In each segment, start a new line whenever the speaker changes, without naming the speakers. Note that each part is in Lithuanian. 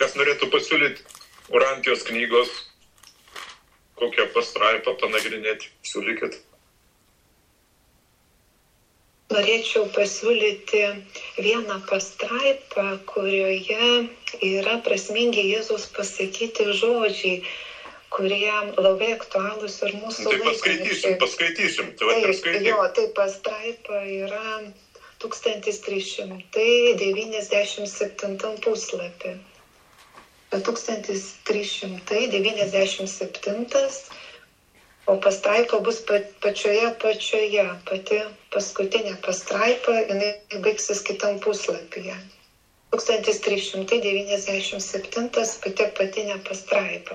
kas norėtų pasiūlyti Urantijos knygos, kokią pastraipą panagrinėti, siūlykit.
Norėčiau pasiūlyti vieną pastraipą, kurioje yra prasmingi Jėzus pasakyti žodžiai, kurie labai aktualūs ir mūsų
laikmečiui. Paskaitysim.
Tai pastraipa yra 1397 puslapį. 1397, o pastraipa bus pačioje, pati paskutinė pastraipa, jinai baigsis kitam puslapyje. 1397 pati patinė pastraipa.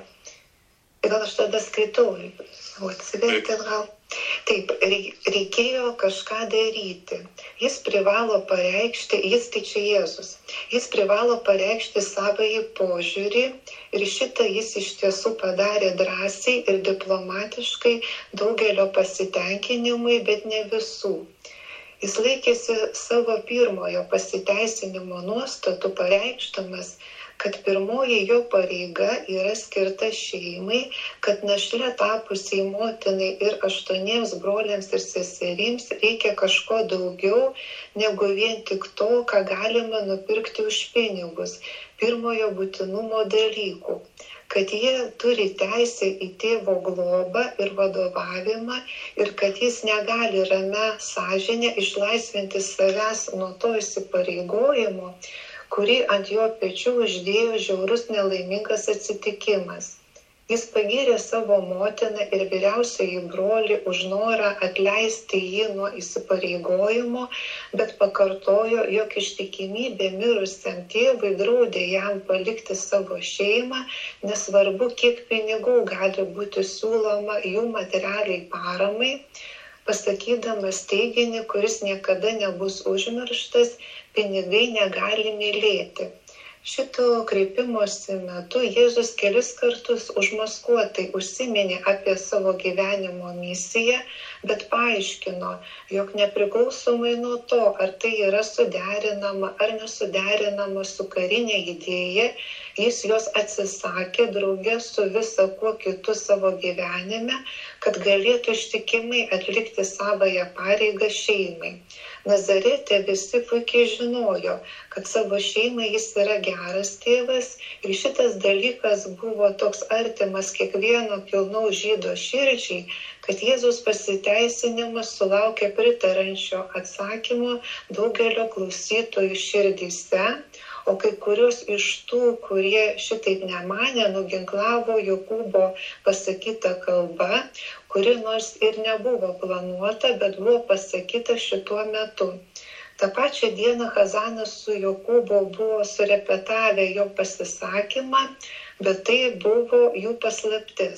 Gal aš tada skaitau, atsiverti gal. Taip, reikėjo kažką daryti. Jis privalo pareikšti, tai čia Jėzus, jis privalo pareikšti savąjį požiūrį ir šitą jis iš tiesų padarė drąsiai ir diplomatiškai daugelio pasitenkinimui, bet ne visų. Jis laikėsi savo pirmojo pasiteisinimo nuostatų pareikšdamas, kad pirmoji jo pareiga yra skirta šeimai, kad našle tapusiai motinai ir 8 broliams ir seserims reikia kažko daugiau negu vien tik to, ką galima nupirkti už pinigus, pirmojo būtinumo dalykų, kad jie turi teisę į tėvo globą ir vadovavimą ir kad jis negali ramia sąžine išlaisvinti savęs nuo to įsipareigojimo, kurį ant jo pečių uždėjo žiaurus nelaimingas atsitikimas. Jis pagyrė savo motiną ir vyriausiąjį brolį už norą atleisti jį nuo įsipareigojimo, bet pakartojo, jog ištikimybė mirusiam tėvui draudė jam palikti savo šeimą, nesvarbu, kiek pinigų gali būti siūloma jų materialiai paramai, pasakydamas teiginį, kuris niekada nebus užmirštas, pinigai negali mylėti. Šito kreipimosi metu Jėzus kelis kartus užmaskuotai užsiminė apie savo gyvenimo misiją, bet paaiškino, jog nepriklausomai nuo to, ar tai yra suderinama ar nesuderinama su karinė idėja, jis jos atsisakė drauge su visa kuo kitu savo gyvenime, kad galėtų ištikimai atlikti savąją pareigą šeimai. Nazarete visi puikiai žinojo, kad savo šeimai jis yra geras tėvas ir šitas dalykas buvo toks artimas kiekvieno kilnaus žydo širdžiai, kad Jėzaus pasiteisinimas sulaukė pritarančio atsakymo daugelio klausytojų širdyse, o kai kurios iš tų, kurie šitaip nemanė, nuginklavo Jokūbo pasakyta kalba, kuri nors ir nebuvo planuota, bet buvo pasakyta šituo metu. Ta pačią dieną Hazanas su Jokūbu buvo surepetavę jo pasisakymą, bet tai buvo jų paslaptis.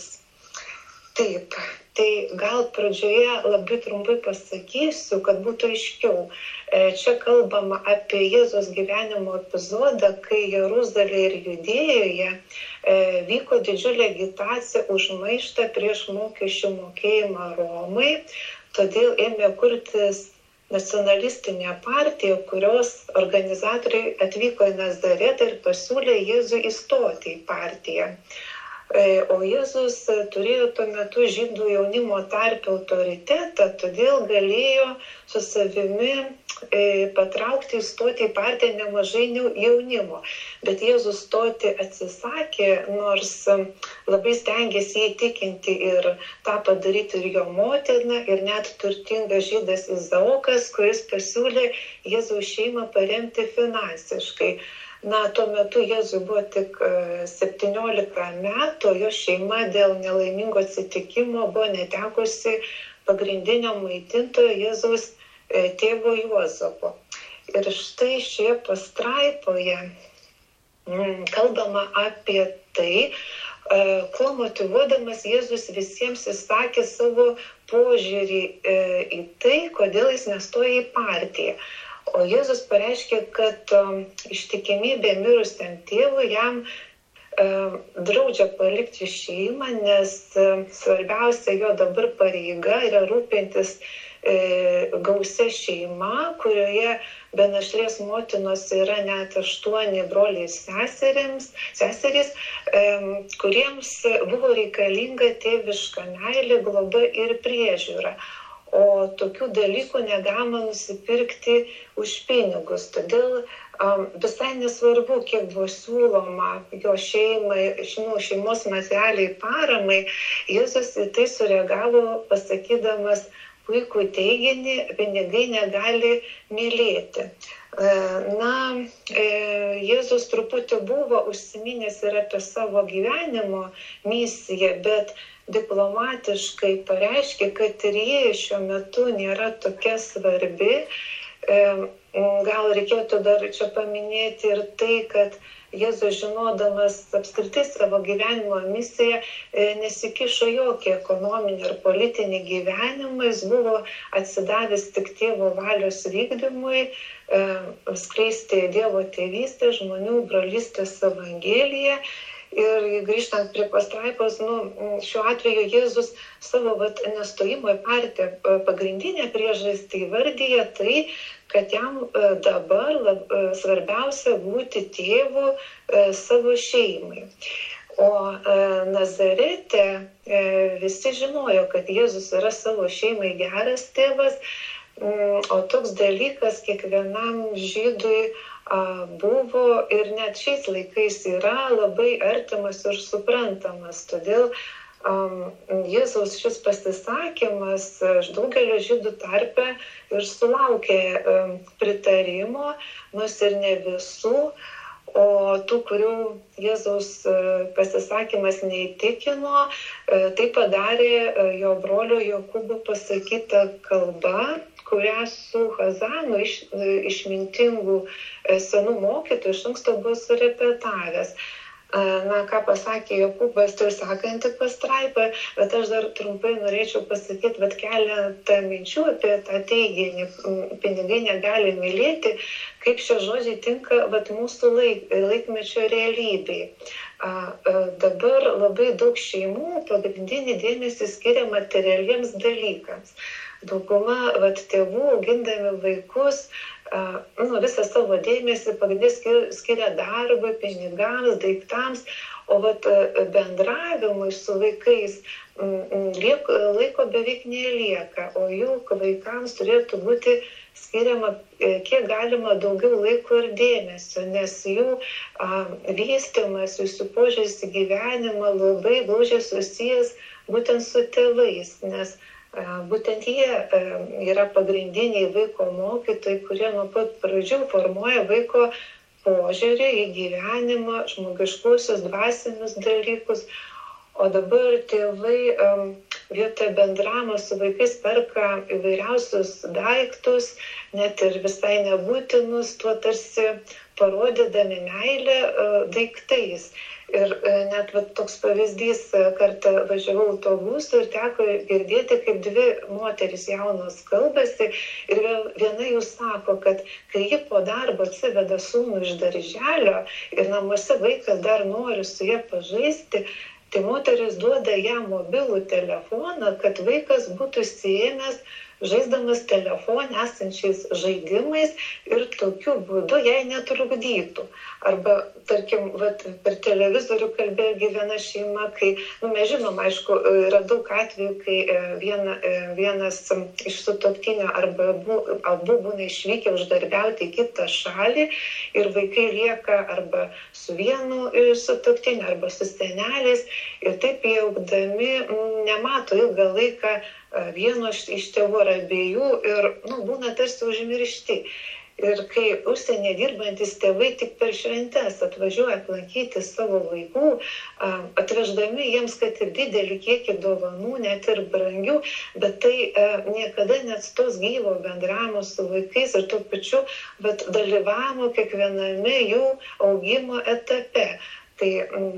Taip, tai gal pradžioje labai trumpai pasakysiu, kad būtų aiškiau. Čia kalbama apie Jėzaus gyvenimo epizodą, kai Jeruzalėje ir Judėjoje vyko didžiulė agitacija už maištą prieš mokesčių mokėjimą Romai, todėl ėmė kurtis nacionalistinė partija, kurios organizatoriai atvyko į Nazaretą ir pasiūlė Jėzui įstoti į partiją. O Jėzus turėjo tuo metu žydų jaunimo tarpe autoritetą, todėl galėjo su savimi patraukti įstoti į partiją nemažai jaunimo. Bet Jėzus stoti atsisakė, nors labai stengėsi įtikinti ir tą padaryti ir jo motina, ir net turtingas žydas Izaokas, kuris pasiūlė Jėzaus šeimą paremti finansiškai. Tuo metu Jėzui buvo tik 17 metų, jo šeima dėl nelaimingo atsitikimo buvo netekusi pagrindinio maitintojo Jėzaus tėvo Juozapo. Ir štai šioje pastraipoje kalbama apie tai, kuo motyvuodamas Jėzus visiems įsakė savo požiūrį į tai, kodėl jis nestoja į partiją. O Jėzus pareiškė, kad ištikimybė mirusiam tėvui jam draudžia palikti šeimą, nes svarbiausia jo dabar pareiga yra rūpintis gausia šeima, kurioje be našlės motinos yra net 8 broliai seserys, kuriems buvo reikalinga tėviška meilė, globa ir priežiūra. O tokių dalykų negalima nusipirkti už pinigus. Todėl visai nesvarbu, kiek buvo siūloma jo šeimai, šeimos materialiai paramai, Jėzus į tai sureagavo pasakydamas puikų teiginį: pinigai negali mylėti. Jėzus truputį buvo užsiminęs ir apie savo gyvenimo misiją, bet diplomatiškai pareiškė, kad ir jie šiuo metu nėra tokia svarbi. Gal reikėtų dar čia paminėti ir tai, kad Jėzus, žinodamas apskritai savo gyvenimo misiją, nesikišo jokį ekonominį ar politinį gyvenimą, jis buvo atsidavęs tik Tėvo valios vykdymui, skleisti Dievo tėvystę, žmonių brolystės evangeliją. Ir grįžtant prie pastraipos, šiuo atveju Jėzus savo nestojimo į partiją pagrindinę priežastį įvardyja tai, kad jam dabar svarbiausia būti tėvu savo šeimai. O Nazarete visi žinojo, kad Jėzus yra savo šeimai geras tėvas, o toks dalykas kiekvienam žydui buvo ir net šiais laikais yra labai artimas ir suprantamas. Todėl Jėzaus šis pasisakymas daugelio žydų tarpe ir sulaukė pritarimo, nors ir ne visų, o tų, kurių Jėzaus pasisakymas neįtikino, tai padarė jo brolio Jokūbo pasakyta kalba, kurią su Chazanu išmintingų senų mokytojų iš anksto buvo surepetavęs. Ką pasakė Jokūbas, tai sekanti pastraipa, bet aš dar trumpai norėčiau pasakyti, bet keletą minčių apie tą teiginį, pinigai negali mylėti, kaip šie žodžiai tinka mūsų laikmečio realybei. Dabar labai daug šeimų pagrindinį dėmesį skiria materialiems dalykams. Dauguma tėvų, augindami vaikus, visą savo dėmesį pagrindinį skiria darbui, pinigams, daiktams, o bendravimui su vaikais laiko beveik nelieka, o jų vaikams turėtų būti skiriama kiek galima daugiau laiko ir dėmesio, nes jų vystymas, jų požiūris į gyvenimą labai glaudžiai susijęs būtent su tėvais, nes būtent jie yra pagrindiniai vaiko mokytojai, kurie nuo pat pradžių formuoja vaiko požiūrį į gyvenimą, žmogiškuosius, dvasinius dalykus. O dabar tėvai vietoj bendravimo su vaikais perka įvairiausius daiktus, net ir visai nebūtinus, tuo tarsi parodydami meilę daiktais. Ir net toks pavyzdys, kartą važiavau autobusu ir teko girdėti, kaip 2 moterys jaunos kalbasi ir viena jų sako, kad kai ji po darbo atsiveda sūnų iš darželio ir namuose vaikas dar nori su ja pažaisti, tai moteris duoda jam mobilų telefoną, kad vaikas būtų įsiėmęs žaisdamas telefone esančiais žaidimais ir tokiu būdu jai netrukdytų. Arba, tarkim, per televizorių kalbėjo viena šeima, kai, mes žinom, aišku, yra daug atvejų, kai vienas iš sutuoktinio arba abu būna išvykę uždarbiauti į kitą šalį ir vaikai lieka arba su vienu sutuoktiniu arba su seneliais ir taip jie augdami nemato ilgą laiką vieno iš tėvų ar abiejų ir būna tarsi užmiršti. Ir kai užsienyje dirbantis tėvai tik per šventes atvažiuoja aplankyti savo vaikų, atveždami jiems, kad ir didelį kiekį dovanų, net ir brangių, bet tai niekada neatstos gyvo bendravimo su vaikais ir tuo pačiu dalyvavimo kiekviename jų augimo etape. Tai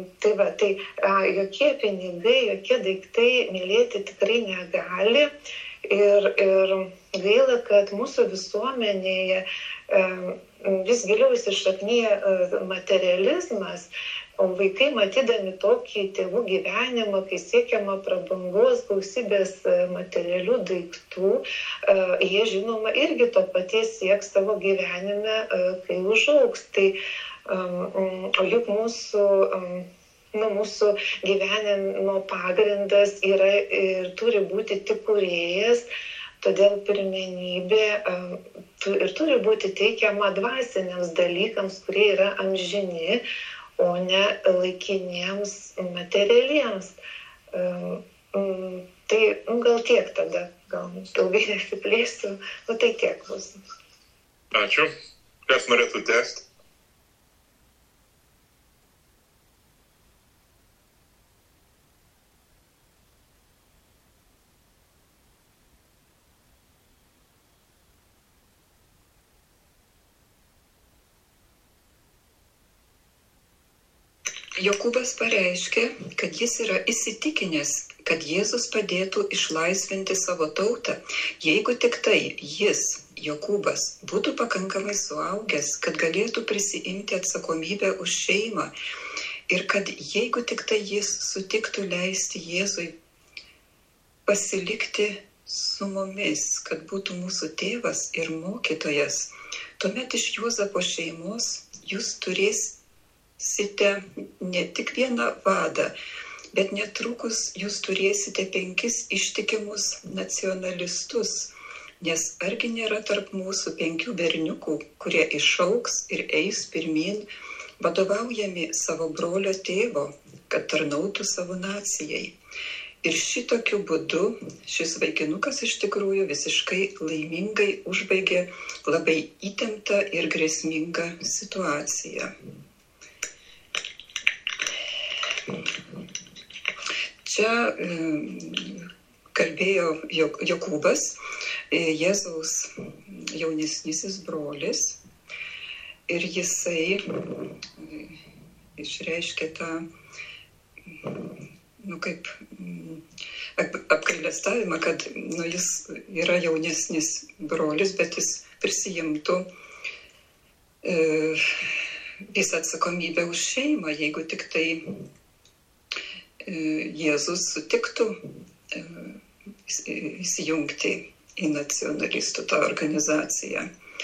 jokie pinigai, jokie daiktai mylėti tikrai negali. Ir gaila, kad mūsų visuomenėje vis giliau įsišaknyja materializmas, o vaikai matydami tokį tėvų gyvenimą, kai siekiama prabangos, gausybės materialių daiktų, jie žinoma irgi to paties sieks savo gyvenime, kai užaugs. Tai, o juk mūsų gyvenimo pagrindas yra ir turi būti tik kūrėjas, todėl pirmenybė ir turi būti teikiama dvasiniams dalykams, kurie yra amžini, o ne laikiniems materialiems. Tai gal tiek tada, gal ilgai nesiplėsiu, tai tiek bus.
Ačiū. Kas norėtų tęsti?
Jokūbas pareiškė, kad jis yra įsitikinęs, kad Jėzus padėtų išlaisvinti savo tautą, jeigu tik tai jis, Jokūbas, būtų pakankamai suaugęs, kad galėtų prisiimti atsakomybę už šeimą ir kad jeigu tik tai jis sutiktų leisti Jėzui pasilikti su mumis, kad būtų mūsų tėvas ir mokytojas, tuomet iš Juozapo šeimos jūs turėsite ne tik vieną vadą, bet netrukus jūs turėsite 5 ištikimus nacionalistus, nes argi nėra tarp mūsų 5 berniukų, kurie išaugs ir eis pirmyn, vadovaujami savo brolio tėvo, kad tarnautų savo nacijai. Ir šitokiu būdu šis vaikinukas iš tikrųjų visiškai laimingai užbaigė labai įtemptą ir grėsmingą situaciją. Čia kalbėjo Jokūbas, Jėzaus jaunesnysis brolis, ir jisai išreiškė tą, kaip apgailestavimą, kad jis yra jaunesnis brolis, bet jis prisijimtų visą atsakomybę už šeimą, jeigu tik tai Jėzus sutiktų įsijungti į nacionalistų tą organizaciją.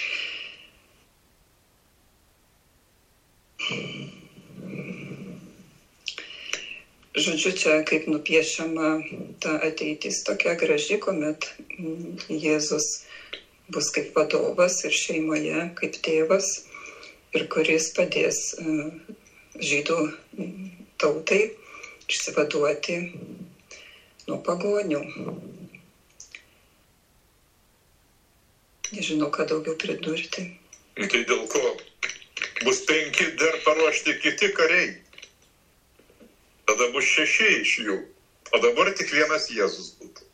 Žodžiu, čia kaip nupiešiama ta ateitis tokia graži, kuomet Jėzus bus kaip vadovas ir šeimoje kaip tėvas, ir kuris padės žydų tautai išsivaduoti nuo pagonių. Nežinau, ką daugiau pridurti.
Tai dėl ko bus 5 dar paruošti kiti kariai. Tada bus 6 iš jų. O dabar tik vienas Jėzus būtų.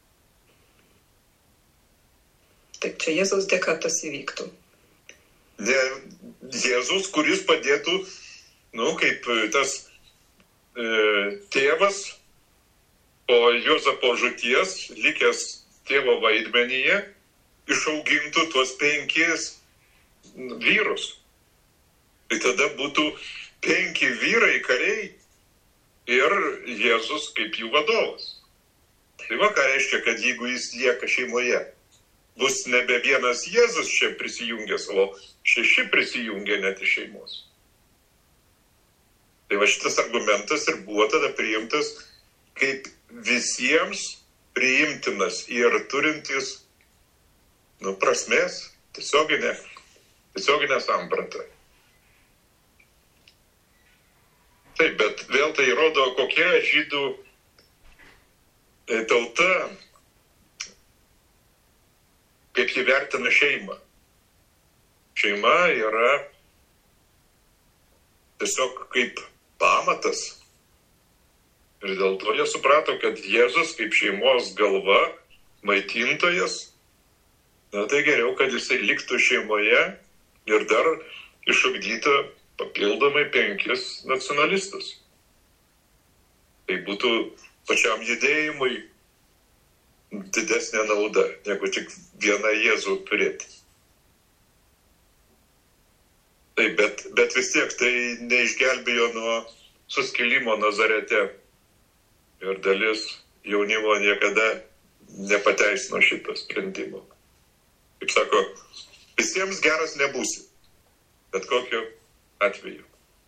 Taip, čia Jėzaus dėka tas įvyktų.
Ne, Jėzus, kuris padėtų, kaip tas tėvas po Juozapo žūties, likęs tėvo vaidmenyje, išaugintų tuos 5 vyrus. Tai tada būtų 5 vyrai kariai ir Jėzus kaip jų vadovas. Tai ką reiškia, kad jeigu jis lieka šeimoje, bus nebe vienas Jėzus čia prisijungęs, o 6 prisijungia net iš šeimos. Tai šitas argumentas ir buvo tada priimtas kaip visiems priimtinas ir turintis prasmės, tiesioginę sampratą. Taip, bet vėl tai rodo, kokia žydų tauta, kaip jį vertina šeimą. Šeima yra tiesiog kaip pamatas. Ir dėl to jie suprato, kad Jėzus kaip šeimos galva, maitintojas, tai geriau, kad jisai liktų šeimoje ir dar išugdytų papildomai 5 nacionalistus. Tai būtų pačiam judėjimui didesnė nauda, negu tik vieną Jėzų turėti. Taip, bet vis tiek tai neišgelbėjo nuo suskilimo Nazarete. Ir dalis jaunimo niekada nepateisino šito sprendimo. Kaip sako, visiems geras nebūsi, bet kokiu atveju.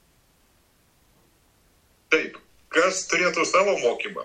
Taip, kas turėtų savo mokymą?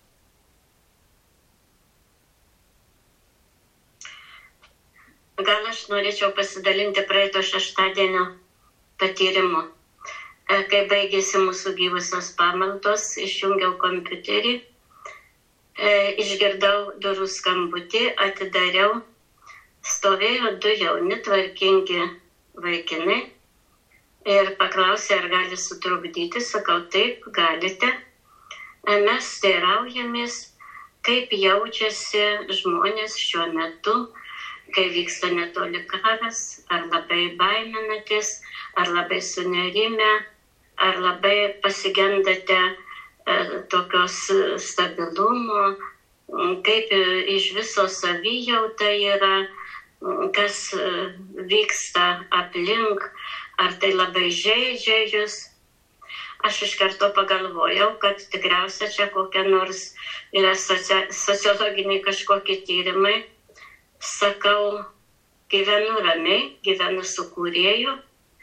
Gal aš norėčiau pasidalinti praeito šeštadienio patyrimu. Kai baigėsi mūsų gyvusios pamaldos, išjungiau kompiuterį, išgirdau durų skambutį, atidariau, stovėjo 2 jauni tvarkingi vaikinai ir paklausė, ar gali sutrukdyti. Sakau, taip, galite. Mes teiraujamės, kaip jaučiasi žmonės šiuo metu, kai vyksta netoli karas, ar labai baiminatės, ar labai sunerime, ar labai pasigendate tokios stabilumo, kaip iš viso savijauta yra, kas vyksta aplink, ar tai labai žeidžia jūs. Aš iš karto pagalvojau, kad tikriausia čia kokia nors yra sociologiniai kažkokie tyrimai. Sakau, gyvenu ramiai, gyvenu su kūrėju,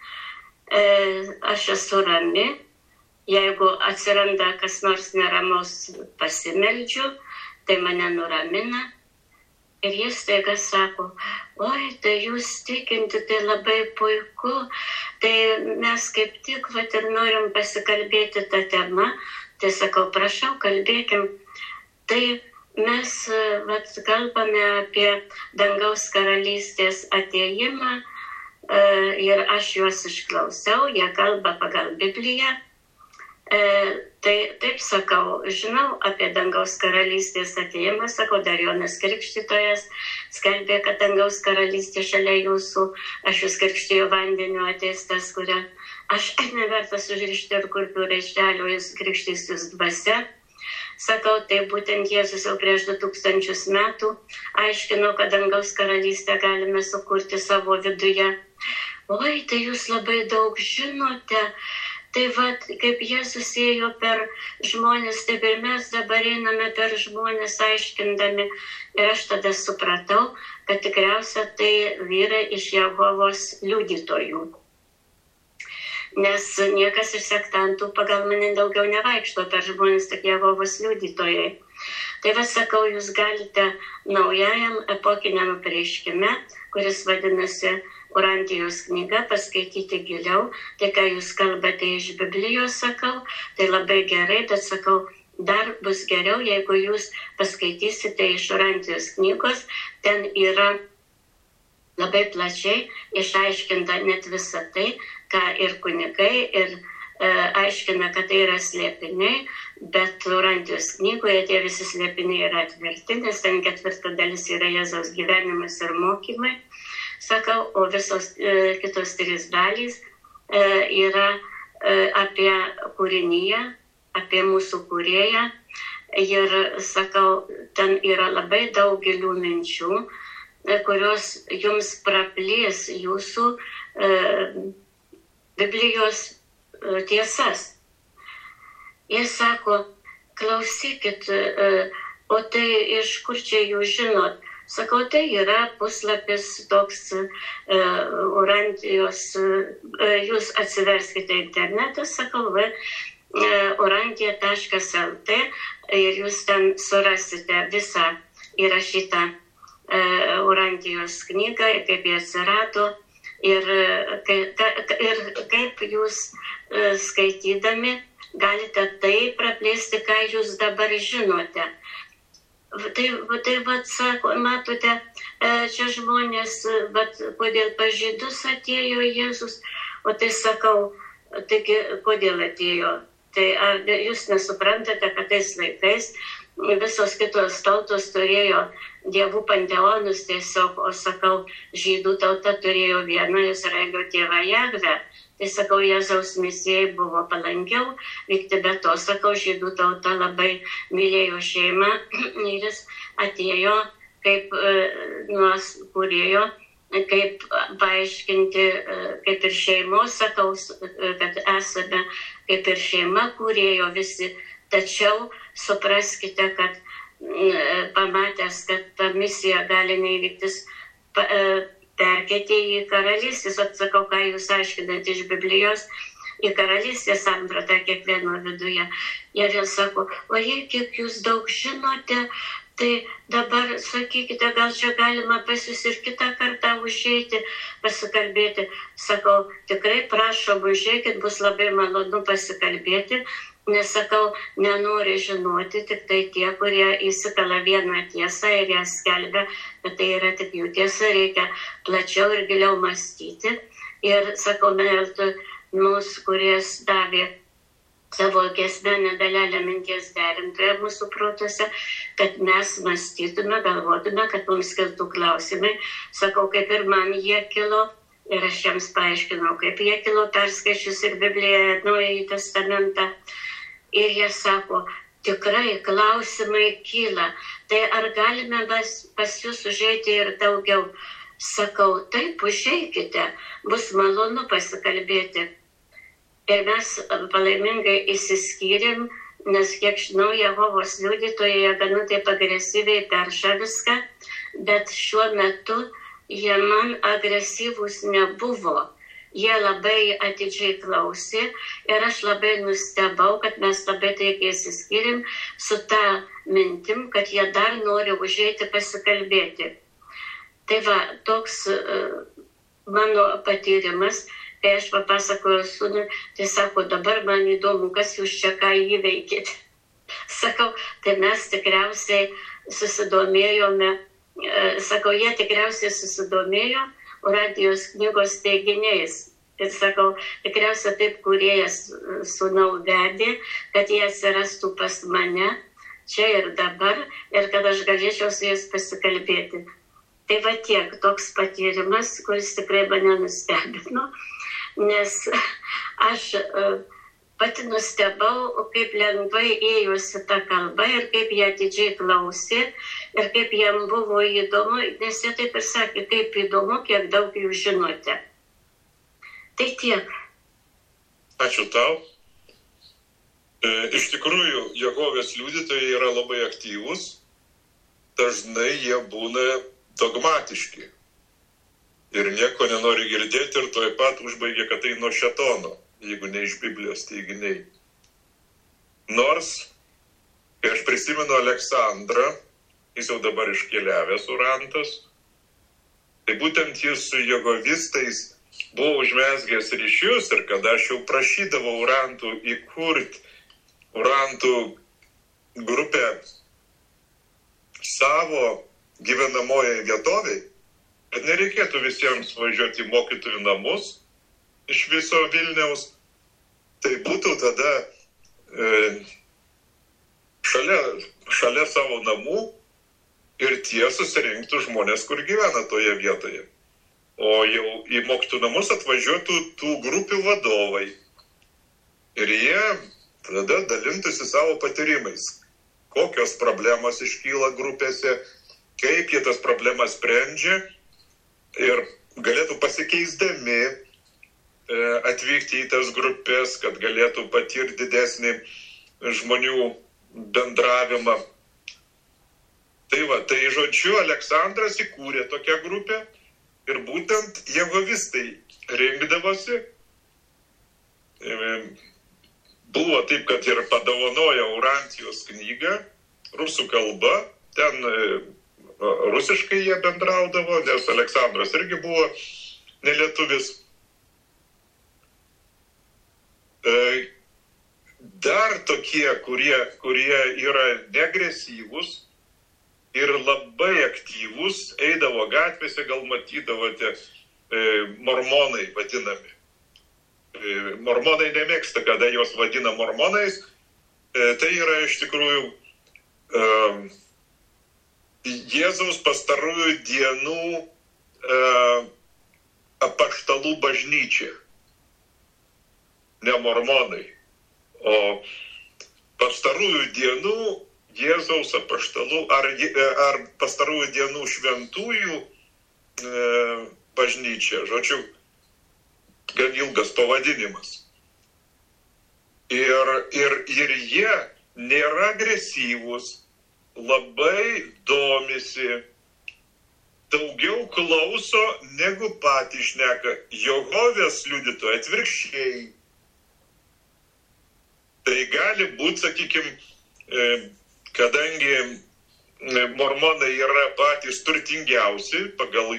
aš esu rami, jeigu atsiranda kas nors neramaus, pasimeldžiu, tai mane nuramina. Ir jis staiga sako, oi, tai jūs tikinti, tai labai puiku, tai mes kaip tik ir norim pasikalbėti tą temą. Tai sakau, prašau, kalbėkim. Tai mes kalbame apie dangaus karalystės atėjimą ir aš juos išklausiau, jie kalba pagal Bibliją. Tai taip sakau, žinau apie dangaus karalystės atėjimą, sakau, dar Jonas Krikštytojas skelbė, kad dangaus karalystė šalia jūsų, aš jūs krikštijo vandeniu, ateis tas, kurią aš nevertas užrišti ir kurpių raištelio, jūs krikštys jūs dvasia. Sakau, tai būtent Jėzus jau prieš 2000 metų aiškino, kad dangaus karalystę galime sukurti savo viduje. Oi, tai jūs labai daug žinote. Tai kaip Jėzus ėjo per žmonės, taip ir mes dabar einame per žmonės aiškindami. Ir aš tada supratau, kad tikriausia tai vyrai iš Jehovos liudytojų. Nes niekas iš sektantų pagal mane daugiau nevaikšto per žmonės, tik Jehovos liudytojai. Tai sakau, jūs galite naujajam epokiniam apreiškime, kuris vadinasi Urantijos knyga, paskaityti giliau. Tai, ką jūs kalbate iš Biblijos, sakau, tai labai gerai, bet sakau, dar bus geriau, jeigu jūs paskaitysite iš Urantijos knygos. Ten yra labai plačiai išaiškinta net visą tai, ką ir kunigai, ir aiškina, kad tai yra slėpiniai, bet Urantijos knygoje tie visi slėpiniai yra atverti, nes ten 4 dalis yra Jėzaus gyvenimas ir mokymai. Sakau, o visos kitos 3 dalys yra apie kūriniją, apie mūsų kūrėją. Ir sakau, ten yra labai daug gilių minčių, kurios jums praplės jūsų Biblijos tiesas. Jie sako, klausykit, o tai iš kur čia jūs žinot? Sakau, tai yra puslapis toks Urantijos, jūs atsiverskite internetą, sakau, urantija.lt ir jūs ten surasite visą įrašytą Urantijos knygą, kaip jie atsirado ir kaip jūs skaitydami galite tai praplėsti, ką jūs dabar žinote. Tai sako, matote, čia žmonės, kodėl pas žydus atėjo Jėzus, o tai sakau, taigi, kodėl atėjo? Tai ar jūs nesuprantate, kad tais laikais visos kitos tautos turėjo dievų panteonus tiesiog, o sakau, žydų tauta turėjo vieną Izraelio tėvą Jahvę. Tai sakau, Jėzaus misijai buvo palankiau vykti, bet to, sakau, žydų tauta labai mylėjo šeimą ir jis atėjo kaip nuos kūrėjo, kaip paaiškinti, kaip ir šeimos, sakau, kad esame kaip ir šeima kūrėjo visi, tačiau supraskite, kad pamatęs, kad ta misija gali neįvyktis, perkėtė į karalystės, atsakau, ką jūs aiškinate iš Biblijos, į karalystės sampratą kiekvieno viduje. Ir jis sako, o jei kiek jūs daug žinote, tai dabar sakykite, gal čia galima pas jūs ir kitą kartą užeiti, pasikalbėti. Sakau, tikrai prašom užeikit, bus labai malonu pasikalbėti. Nesakau, nenori žinoti, tik tai tie, kurie įsikala vieną tiesą ir ją skelbia, bet tai yra tik jų tiesa, reikia plačiau ir giliau mąstyti. Ir sakau, mūsų, kuris davė savo giesmenę dalelę minties derintoje mūsų protuose, kad mes mąstytume, galvotume, kad mums kiltų klausimai. Sakau, kaip ir man jie kilo. Ir aš jiems paaiškinau, kaip jie kilo, perskaičius ir Bibliją, Naująjį testamentą. Ir jie sako, tikrai klausimai kyla. Tai ar galime pas jūs užeiti ir daugiau? Sakau, taip, užeikite, bus malonu pasikalbėti. Ir mes palaimingai įsiskyrėm, nes kiek žinau, Jehovos liudytojai gana taip agresyviai perša viską, bet šiuo metu jie man agresyvūs nebuvo. Jie labai atidžiai klausė ir aš labai nustebau, kad mes labai taikiai įsiskyrėm su tą mintim, kad jie dar nori užeiti pasikalbėti. Tai va, toks mano patyrimas, kai aš papasakoju sūnui, tai sako, dabar man įdomu, kas jūs čia ką įveikėte. Sakau, tai mes tikriausiai susidomėjome, sakau, jie tikriausiai susidomėjo Radijos knygos teiginiais. Ir sakau, tikriausiai taip kūrėjas sūnau vedė, kad jie atsirastų pas mane čia ir dabar ir kad aš galėčiau su jais pasikalbėti. Tai va tiek, toks patyrimas, kuris tikrai mane nustebino, nes aš pati nustebau, kaip lengvai ėjosi ta kalba ir kaip jie atidžiai klausė ir kaip jam buvo įdomu, nes jie taip ir sakė, kaip įdomu, kiek daug jūs žinote. Tai tiek.
Ačiū tau. Iš tikrųjų, Jehovos liudytojai yra labai aktyvūs, dažnai jie būna dogmatiški ir nieko nenori girdėti ir tuoj pat užbaigia, kad tai nuo šėtono, jeigu ne iš Biblijos teiginiai. Nors, kai aš prisimenu Aleksandrą, jis jau dabar iškeliavęs urantas, tai būtent jis su jehovistais buvo užmesgęs ryšius ir kada aš jau prašydavau urantų įkurti urantų grupę savo gyvenamoje vietovėje, kad nereikėtų visiems važiuoti į mokytojų namus iš viso Vilniaus, tai būtų tada šalia savo namų ir tie susirinktų žmonės, kur gyvena toje vietoje. O jau į mokytojų namus atvažiuotų tų grupių vadovai. Ir jie tada dalintųsi savo patyrimais, kokios problemos iškyla grupėse, kaip jie tas problemas sprendžia ir galėtų pasikeisdami atvykti į tas grupės, kad galėtų patirti didesnį žmonių bendravimą. Tai va, tai žodžiu, Aleksandras įkūrė tokią grupę ir būtent jehovistai rinkdavosi. Buvo taip, kad ir padovanojo Urantijos knygą rusų kalba, ten rusiškai jie bendraudavo, nes Aleksandras irgi buvo nelietuvis. Dar tokie, kurie yra negresyvūs ir labai aktyvūs, eidavo gatvėse, gal matydavote, mormonai vadinami. Mormonai nemėgsta, kada juos vadina mormonais. Tai yra iš tikrųjų Jėzaus pastarųjų dienų apaštalų bažnyčia. Ne mormonai, o pastarųjų dienų Jėzaus apaštalų ar pastarųjų dienų šventųjų bažnyčia. Žodžiu, gan ilgas pavadinimas. Ir jie nėra agresyvūs, labai domisi, daugiau klauso negu patys šneka. Jehovės liudytojai atvirkščiai. Tai gali būti, sakykime, kadangi mormonai yra patys turtingiausi pagal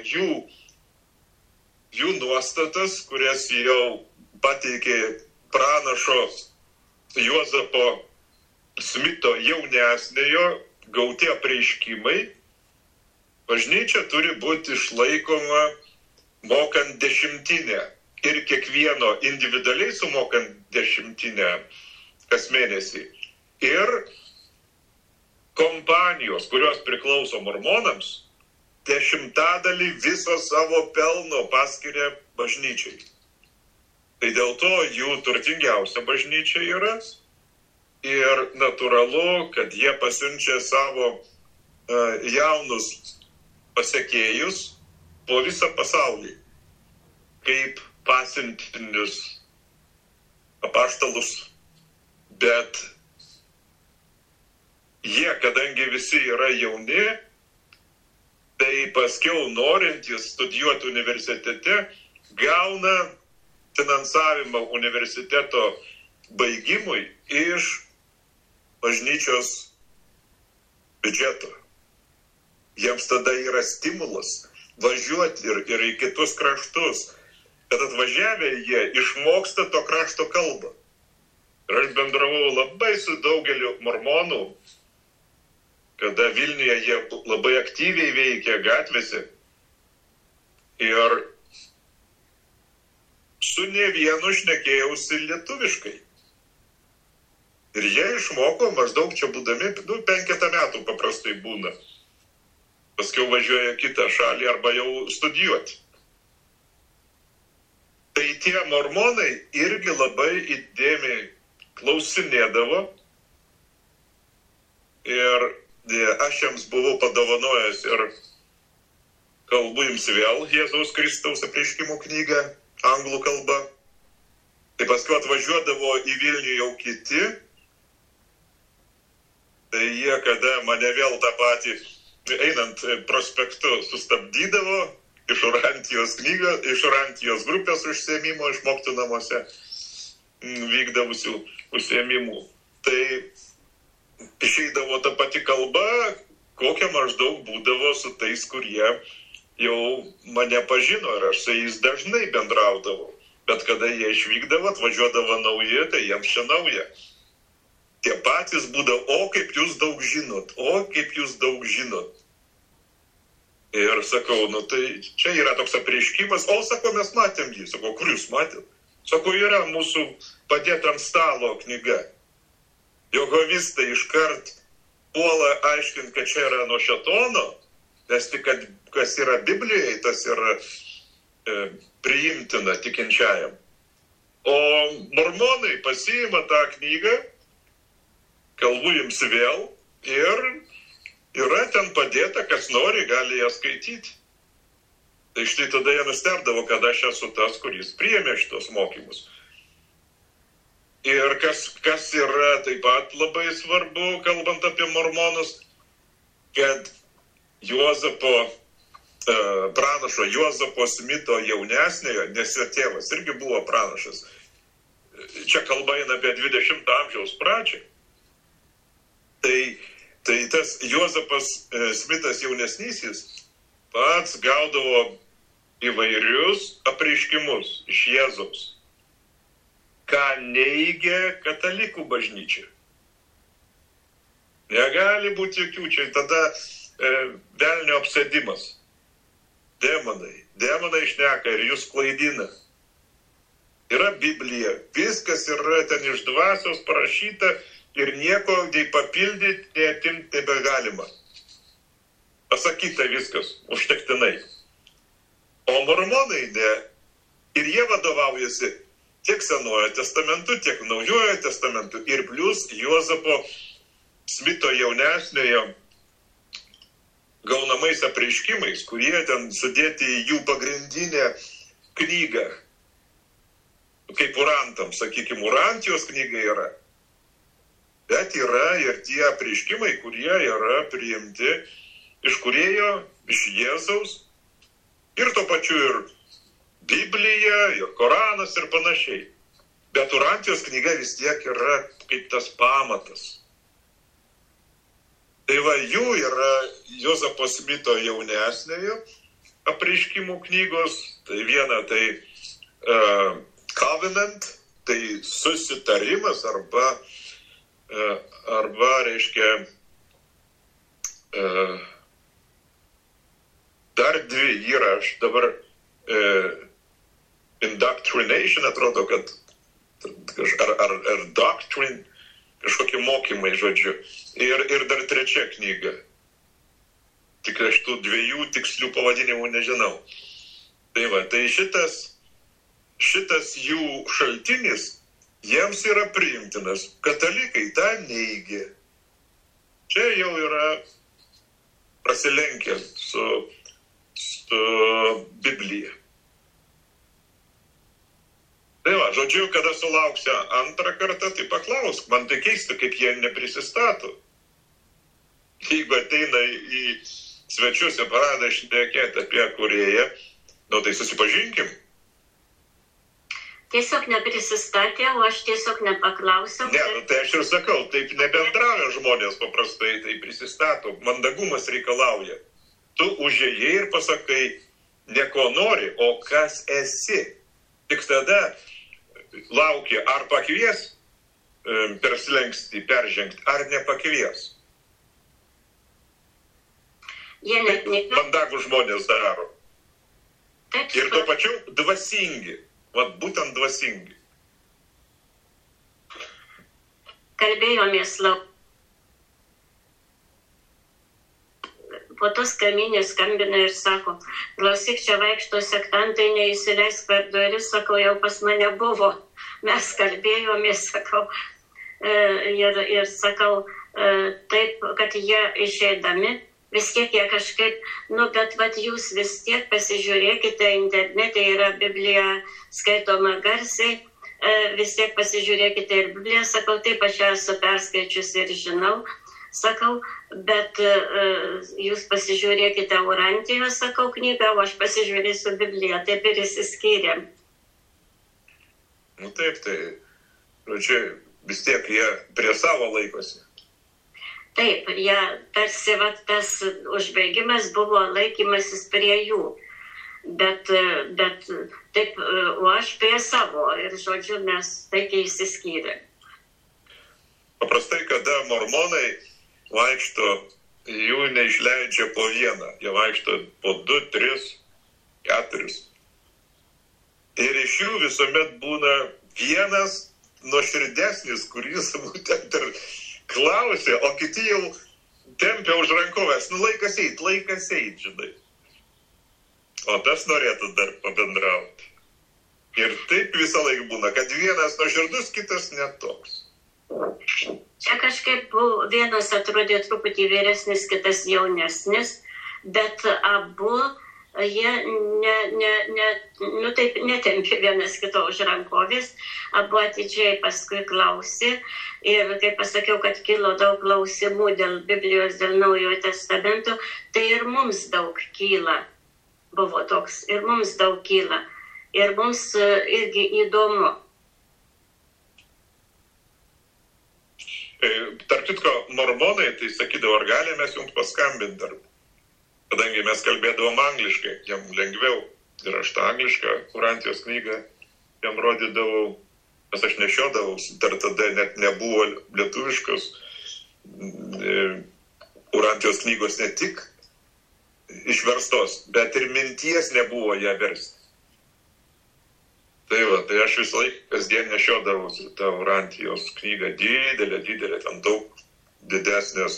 jų nuostatas, kurias jau pateikė pranašo Juozapo Smito jaunesniojo gauti apreiškimai, bažnyčia turi būti išlaikoma mokant dešimtinę ir kiekvieno individualiai sumokant dešimtinę kas mėnesį. Ir kompanijos, kurios priklauso mormonams, 10% viso savo pelno paskiria bažnyčiai. Tai dėl to jų turtingiausia bažnyčia yra. Ir natūralu, kad jie pasiunčia savo jaunus pasekėjus po visą pasaulį, kaip pasiuntinius apaštalus. Bet jie, kadangi visi yra jauni, tai paskiau norintys studijuoti universitete gauna finansavimą universiteto baigimui iš bažnyčios biudžeto. Jiems tada yra stimulas važiuoti ir į kitus kraštus, kad atvažiavę jie išmoksta to krašto kalbą. Ir aš bendravau labai su daugeliu mormonų, kada Vilniuje jie labai aktyviai veikia gatvėse. Ir su ne vienu šnekėjausi lietuviškai. Ir jie išmoko maždaug čia būdami, 5 metų paprastai būna. Paskiau važiuoja kitą šalį arba jau studijuoti. Tai tie mormonai irgi labai įdėmiai klausinėdavo. Ir aš jiems buvau padovanojęs ir kalbu jums vėl Jėzaus Kristaus apreiškimo knygą anglų kalba. Tai paskui atvažiuodavo į Vilnių jau kiti. Tai jie, kada mane vėl tą patį, einant prospektu, sustabdydavo iš Orantijos grupės užsiėmimo, iš mokytojų namuose vykdavusių užsiėmimų. Tai išeidavo ta pati kalba, kokia maždaug būdavo su tais, kurie jau mane pažino ir aš su jais dažnai bendraudavau. Bet kada jie išvykdavo, atvažiuodavo nauji, tai jiems čia nauja. Tie patys būdavo, o kaip jūs daug žinot, o kaip jūs daug žinot. Ir sakau, tai čia yra toks apreiškimas, o sako, mes matėm jį. Sako, kur jūs matėm? Sako, yra mūsų padėta ant stalo knyga. Jehovistai iškart puola aiškinti, kad čia yra nuo šėtono, nes tik, kad kas yra Biblijoje, tas yra priimtina tikinčiajam. O mormonai pasiima tą knygą, kalbu jums vėl, ir yra ten padėta, kas nori, gali ją skaityti. Tai štai tada jie nustebdavo, kad aš esu tas, kuris priėmė šitos mokymus. Ir kas yra taip pat labai svarbu, kalbant apie mormonus, kad pranašo Juozapo Smito jaunesniojo, nes jo tėvas irgi buvo pranašas. Čia kalba eina apie 20 amžiaus pradžią. Tai tas Juozapas Smitas jaunesnysis pats gaudavo įvairius apreiškimus iš Jėzaus, ką neigia katalikų bažnyčia. Negali būti jokių, čia tada velnio apsėdimas. Demonai šneka ir jūs klaidina. Yra Biblija, viskas yra ten iš dvasios parašyta, ir nieko nei papildyti, nei atimti nebegalima. Pasakyta viskas, užtektinai. O mormonai ne. Ir jie vadovaujasi tiek Senojo testamentu, tiek Naujojo testamentu. Ir plius Juozapo Smito jaunesniojo gaunamais apreiškimais, kurie ten sudėti į jų pagrindinę knygą. Kaip urantams, sakykime, urantijos knyga yra. Bet yra ir tie apreiškimai, kurie yra priimti iš Kūrėjo, iš Jėzaus. Ir to pačiu ir Biblija, ir Koranas ir panašiai. Bet urantijos knyga vis tiek yra kaip tas pamatas. Tai va, jų yra Juozapo Smito jaunesniojo apreiškimų knygos. Tai viena, tai covenant, tai susitarimas arba reiškia dar dvi yra, aš dabar indoctrination atrodo, kad ar doctrine, kažkokie mokymai, žodžiu. Ir dar trečia knyga. Tik aš tų dviejų tikslių pavadinimų nežinau. Tai va, tai šitas jų šaltinis jiems yra priimtinas. Katalikai tą neigia. Čia jau yra prasilenkę su Biblija. Tai va, žodžiu, kada sulauksiu antrą kartą, tai paklausk. Man tai keista, kaip jie neprisistato. Jeigu ateina į svečius į paradą šnekėti apie Kūrėją, tai susipažinkim.
Tiesiog neprisistatė, o aš tiesiog nepaklausiau.
Ne, tai aš ir sakau, taip nebendravę žmonės paprastai, tai prisistato. Mandagumas reikalauja. Tu užėjai ir pasakai, ne ko nori, o kas esi. Tik tada laukia, ar pakvies per slenkstį peržengti, ar nepakvies. Mandagų žmonės daro.
Taip,
ir tuo pačiu dvasingi. Vat būtent dvasingi.
Kalbėjomės po tos kaimynės skambina ir sako, klausyk, čia vaikšto sektantai, neįsileisk per duris, sakau, jau pas mane buvo. Mes kalbėjomės, sakau, ir sakau, taip, kad jie išeidami, vis tiek jie kažkaip, bet vat jūs vis tiek pasižiūrėkite, internete yra Biblija skaitoma garsiai, vis tiek pasižiūrėkite ir Bibliją, sakau, taip, aš esu perskaičius ir žinau, sakau, bet jūs pasižiūrėkite Urantijos, sakau, knygą, o aš pasižiūrėsiu Bibliją, taip ir išsiskyrėm.
Taip, tai, čia vis tiek jie prie savo laikosi.
Taip, jie tarsi tas užbaigimas buvo laikymasis prie jų, bet taip, o aš prie savo ir, žodžiu, mes taikiai išsiskyrėm.
Paprastai, kada mormonai vaikšto, jų neišleidžia po vieną, jie vaikšto po 2, 3, 4. Ir iš jų visuomet būna vienas nuoširdesnis, kuris būtent ir klausė, o kiti jau tempia už rankovės. Laikas eit, žinai. O tas norėtų dar pabendrauti. Ir taip visą laiką būna, kad vienas nuoširdus, kitas netoks.
Čia kažkaip vienas atrodė truputį vyresnis, kitas jaunesnis, bet abu jie taip netempė vienas kito už rankovės, abu atidžiai paskui klausė ir, kaip pasakiau, kad kilo daug klausimų dėl Biblijos, dėl Naujojo testamento, tai ir mums daug kyla, buvo toks, ir mums daug kyla, ir mums irgi įdomu.
Tarp kitko, mormonai, tai sakydavo, ar galime mes jums paskambinti dar. Kadangi mes kalbėdavom angliškai, jam lengviau. Ir aš tą anglišką Urantijos knygą jam rodydavau, nes aš nešiodavau, dar tada net nebuvo lietuviškos Urantijos knygos ne tik išverstos, bet ir minties nebuvo ją versti. Tai va, tai aš visą laiką kasdien nešiodavausi tą Urantijos knygą, didelė, ten daug didesnės,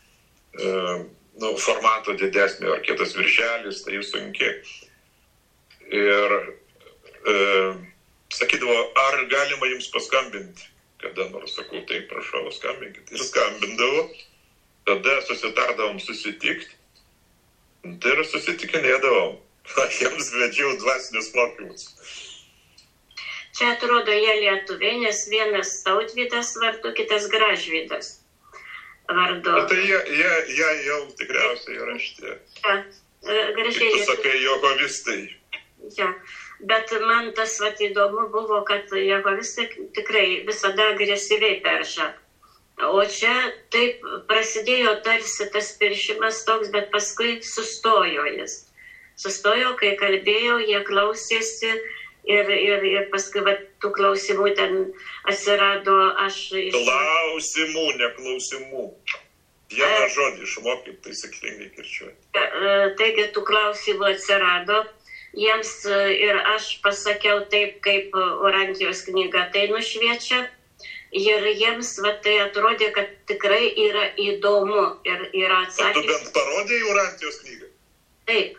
formato didesnė, ar kietas viršelis, tai jis sunki. Ir sakydavo, ar galima jums paskambinti, kada nors sakau, tai prašau, skambinkit. Ir skambindavo, tada susitardavom susitikti, tai ir susitikinėdavom. Jiems vedžiau dvasinius mokymus.
Čia atrodo jie lietuviai, nes vienas Tautvydas vardu, kitas Gražvydas vardu.
Tai jie jau tikriausiai yra šitie.
Ja, gražiai.
Tu sakai, jehovistai.
Ja, bet man tas įdomu buvo, kad jehovistai tikrai visada agresyviai perša. O čia taip prasidėjo tarsi tas piršimas toks, bet paskui sustojo jis. Sustojo, kai kalbėjau, jie klausėsi. Ir paskui tų klausimų ten atsirado
Klausimų, ne klausimų. Vieną žodį išmokyt, tai sakilingai kirčiuoti.
Taigi tų klausimų atsirado. Jiems ir aš pasakiau taip, kaip Urantijos knyga tai nušviečia. Ir jiems tai atrodė, kad tikrai yra įdomu ir yra atsakymai.
Tu bent parodėjai Urantijos knygą?
Taip.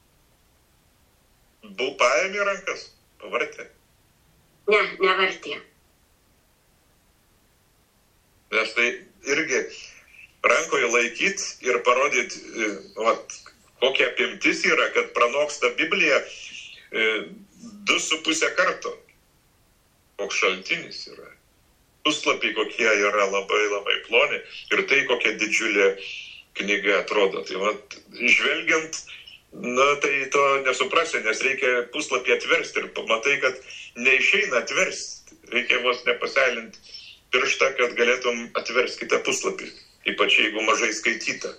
Paėmė rankas? Pavartė?
Ne, nevartė.
Nes tai irgi rankoje laikyti ir parodyti, kokia apimtis yra, kad pranoksta Biblija 2,5 karto. Koks šaltinis yra. Puslapiai kokie yra labai ploni ir tai kokia didžiulė knyga atrodo. Tai žvelgiant, tai to nesuprasi, nes reikia puslapį atversti ir pamatai, kad neišeina atversti. Reikia vos nepaseilinti pirštą, kad galėtum atversti kitą puslapį, ypač jeigu mažai skaityta.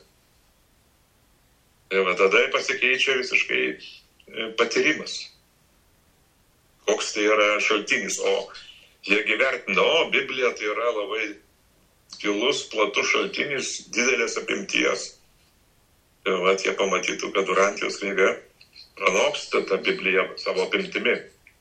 Tai tada pasikeičia visiškai patyrimas. Koks tai yra šaltinis. O jie gyvertina, Biblija tai yra labai gilus, platus šaltinis, didelės apimties. Jie pamatytų, kad Urantijos knyga pranoksta tą Bibliją savo apimtimi.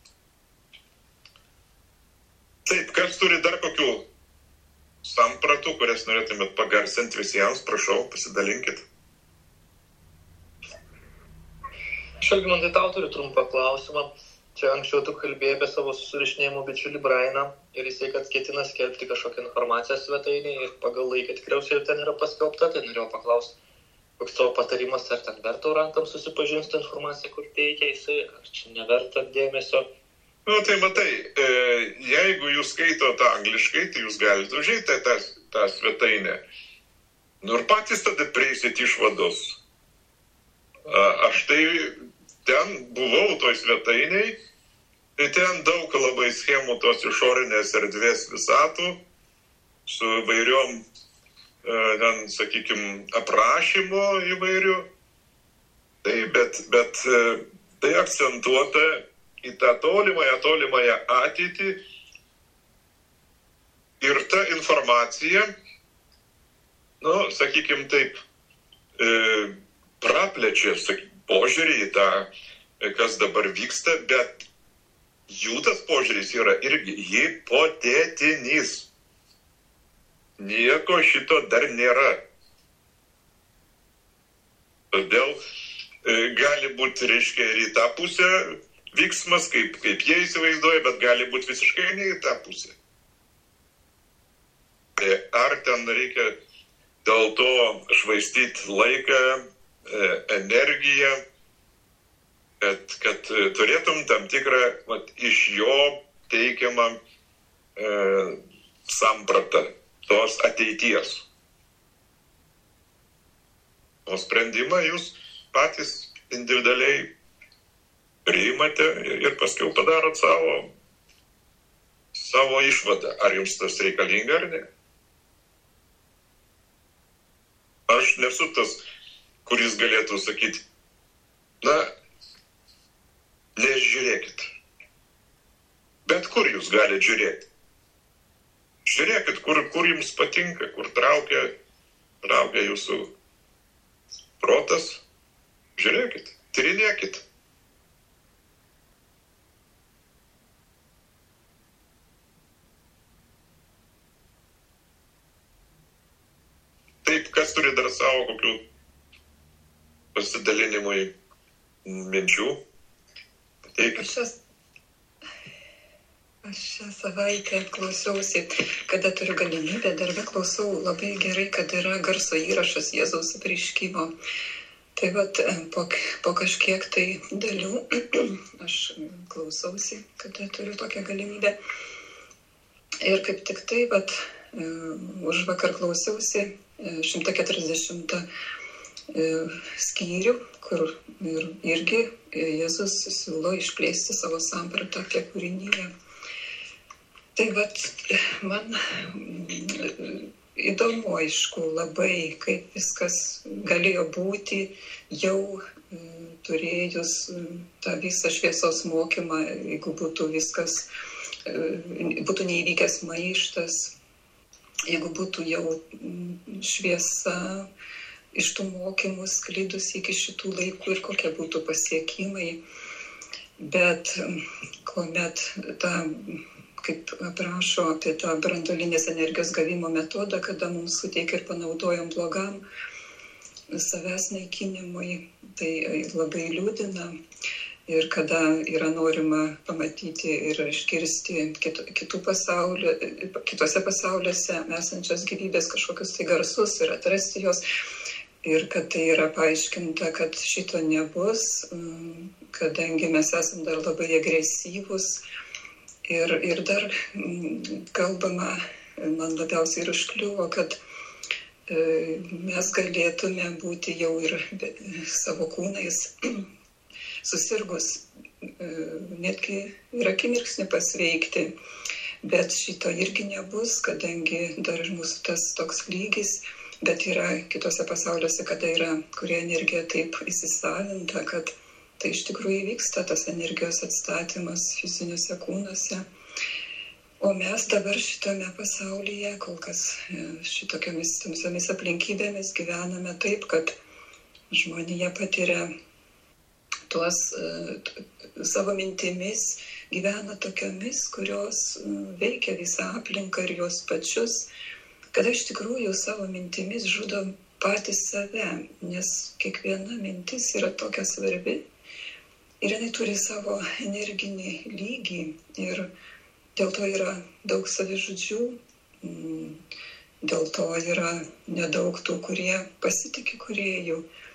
Taip, kas turi dar kokių sampratų, kurias norėtumėt pagarsinti visiems, prašau, pasidalinkit.
Šalgimantai, tau turiu trumpą klausimą. Čia anksčiau tu kalbėjai apie savo susirašinėjimo bičiulį Brainą ir jisai, kad ketina skelbti kažkokią informaciją svetainį ir pagal laiką tikriausiai ir ten yra paskelbta, tai norėjau paklausti, koks tavo patarimas, ar ten verta Urantams susipažinti tą informaciją, kur teikia jisai, ar čia neverta dėmesio?
Tai matai, jeigu jūs skaitote angliškai, tai jūs galite užeiti tą svetainę. Ir patys tada prieisit išvados. Aš tai ten buvau toj svetainiai, tai ten daug labai schemų tos išorinės erdvės visatų, su įvairiom, ten, sakykime, aprašymo įvairių. Tai, bet tai akcentuota į tą tolimąją ateitį ir ta informacija, sakykime taip, praplečia požiūrį į tą, kas dabar vyksta, bet jų tas požiūris yra irgi hipotetinis. Nieko šito dar nėra. Todėl gali būti, reiškia, ir į tą pusę vyksmas, kaip jie įsivaizduoja, bet gali būti visiškai ne į tą pusę. Ar ten reikia dėl to švaistyti laiką, energiją, kad turėtum tam tikrą iš jo teikiamą sampratą tos ateities. O sprendimą jūs patys individualiai priimate ir paskui padarot savo išvadą, ar jums tas reikalinga ar ne. Aš nesu tas, kuris galėtų sakyti, nežiūrėkit. Bet kur jūs galite žiūrėti? Žiūrėkit, kur jums patinka, kur traukia jūsų protas. Žiūrėkit, tyrinėkit. kas turi dar savo kokių pasidalinimui minčių? Pateikit.
Aš šią savaitę klausiausi, kada turiu galimybę, darbe klausau labai gerai, kad yra garso įrašas Jėzaus apreiškimo. Tai vat po kažkiek tai dalių aš klausausi, kada turiu tokią galimybę. Ir kaip tik tai, vat, už vakar klausiausi 140 skyrių, kur irgi Jėzus siūlo išplėsti savo sampratą apie kūriniją. Tai vat, man įdomu, aišku, labai, kaip viskas galėjo būti jau turėjus tą visą šviesos mokymą, jeigu būtų viskas, būtų neįvykęs maištas, jeigu būtų jau šviesa iš tų mokymų sklidus iki šitų laikų ir kokie būtų pasiekimai. Bet kuomet kaip aprašo apie tą branduolinės energijos gavimo metodą, kada mums suteikia ir panaudojam blogam savęs naikinimui, tai labai liūdina. Ir kada yra norima pamatyti ir išgirsti kitose pasauliuose esančios gyvybės kažkokius tai garsus ir atrasti jos. Ir kad tai yra paaiškinta, kad šito nebus, kadangi mes esam dar labai agresyvūs. Ir dar kalbama, man labiausiai ir užkliuvo, kad mes galėtume būti jau ir savo kūnais susirgus, netgi ir akimirksnį pasveikti. Bet šito irgi nebus, kadangi dar ir mūsų tas toks lygis, bet yra kitose pasauliuose, kada yra, kurie energija taip įsisavinta, kad tai iš tikrųjų vyksta tas energijos atstatymas fiziniuose kūnuose. O mes dabar šitame pasaulyje, kol kas šitokiomis tamsiomis aplinkybėmis gyvename taip, kad žmonija patiria tuos savo mintimis, gyvena tokiomis, kurios veikia visą aplinką ir juos pačius, kada iš tikrųjų savo mintimis žudo patys save, nes kiekviena mintis yra tokia svarbi. Ir jinai turi savo energinį lygį ir dėl to yra daug savižudžių, dėl to yra nedaug tų, kurie pasitiki kūrėjų,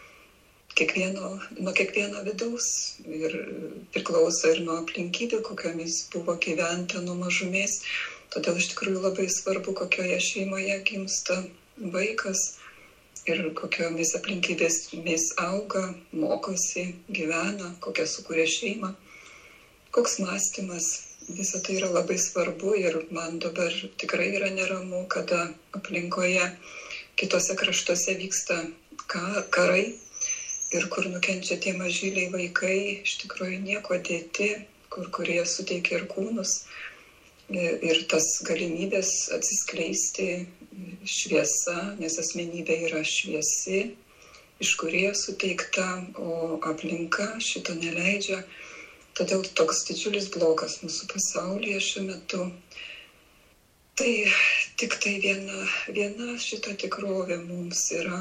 nuo kiekvieno vidaus ir priklauso ir nuo aplinkybių, kokiamis buvo gyventa nuo mažumės. Todėl iš tikrųjų labai svarbu, kokioje šeimoje gimsta vaikas. Ir kokiomis aplinkybėmis auga, mokosi, gyvena, kokią sukūrė šeimą, koks mąstymas. Visa tai yra labai svarbu ir man dabar tikrai yra neramu, kada aplinkoje kitose kraštuose vyksta karai ir kur nukenčia tie mažyliai vaikai, iš tikrųjų nieko dėti, kurie suteikia ir kūnus ir tas galimybės atsiskleisti šviesa, nes asmenybė yra šviesi, iš Kūrėjo suteikta, o aplinka šito neleidžia. Todėl toks didžiulis blokas mūsų pasaulyje šiuo metu. Tai tik tai viena šita tikrovė mums yra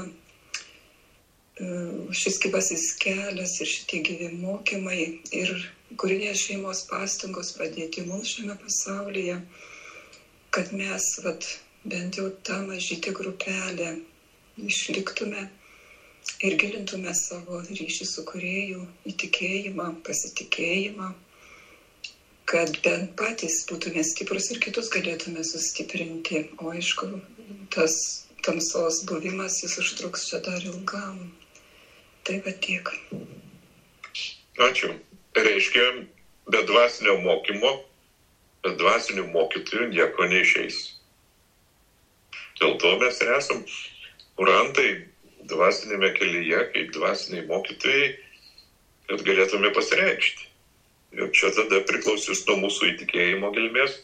šis gyvasis kelias ir šitie gyvi mokymai ir kūrinės šeimos pastangos padėti mums šiame pasaulyje, kad mes bent jau tą mažytę grupelę išliktume ir gilintume savo ryšį su Kūrėju, įtikėjimą, pasitikėjimą, kad bent patys būtume stiprus ir kitus galėtume sustiprinti. O aišku, tas tamsos buvimas, jis užtruks čia dar ilgam. Tai va tiek.
Ačiū. Reiškia, be dvasinio mokymo, be dvasinių mokytojų nieko neišeis. Dėl to mes esam kurantai dvasinėme kelyje, kaip dvasiniai mokytojai, kad galėtume pasireikšti. Ir čia tada priklausys nuo mūsų įtikėjimo gelmės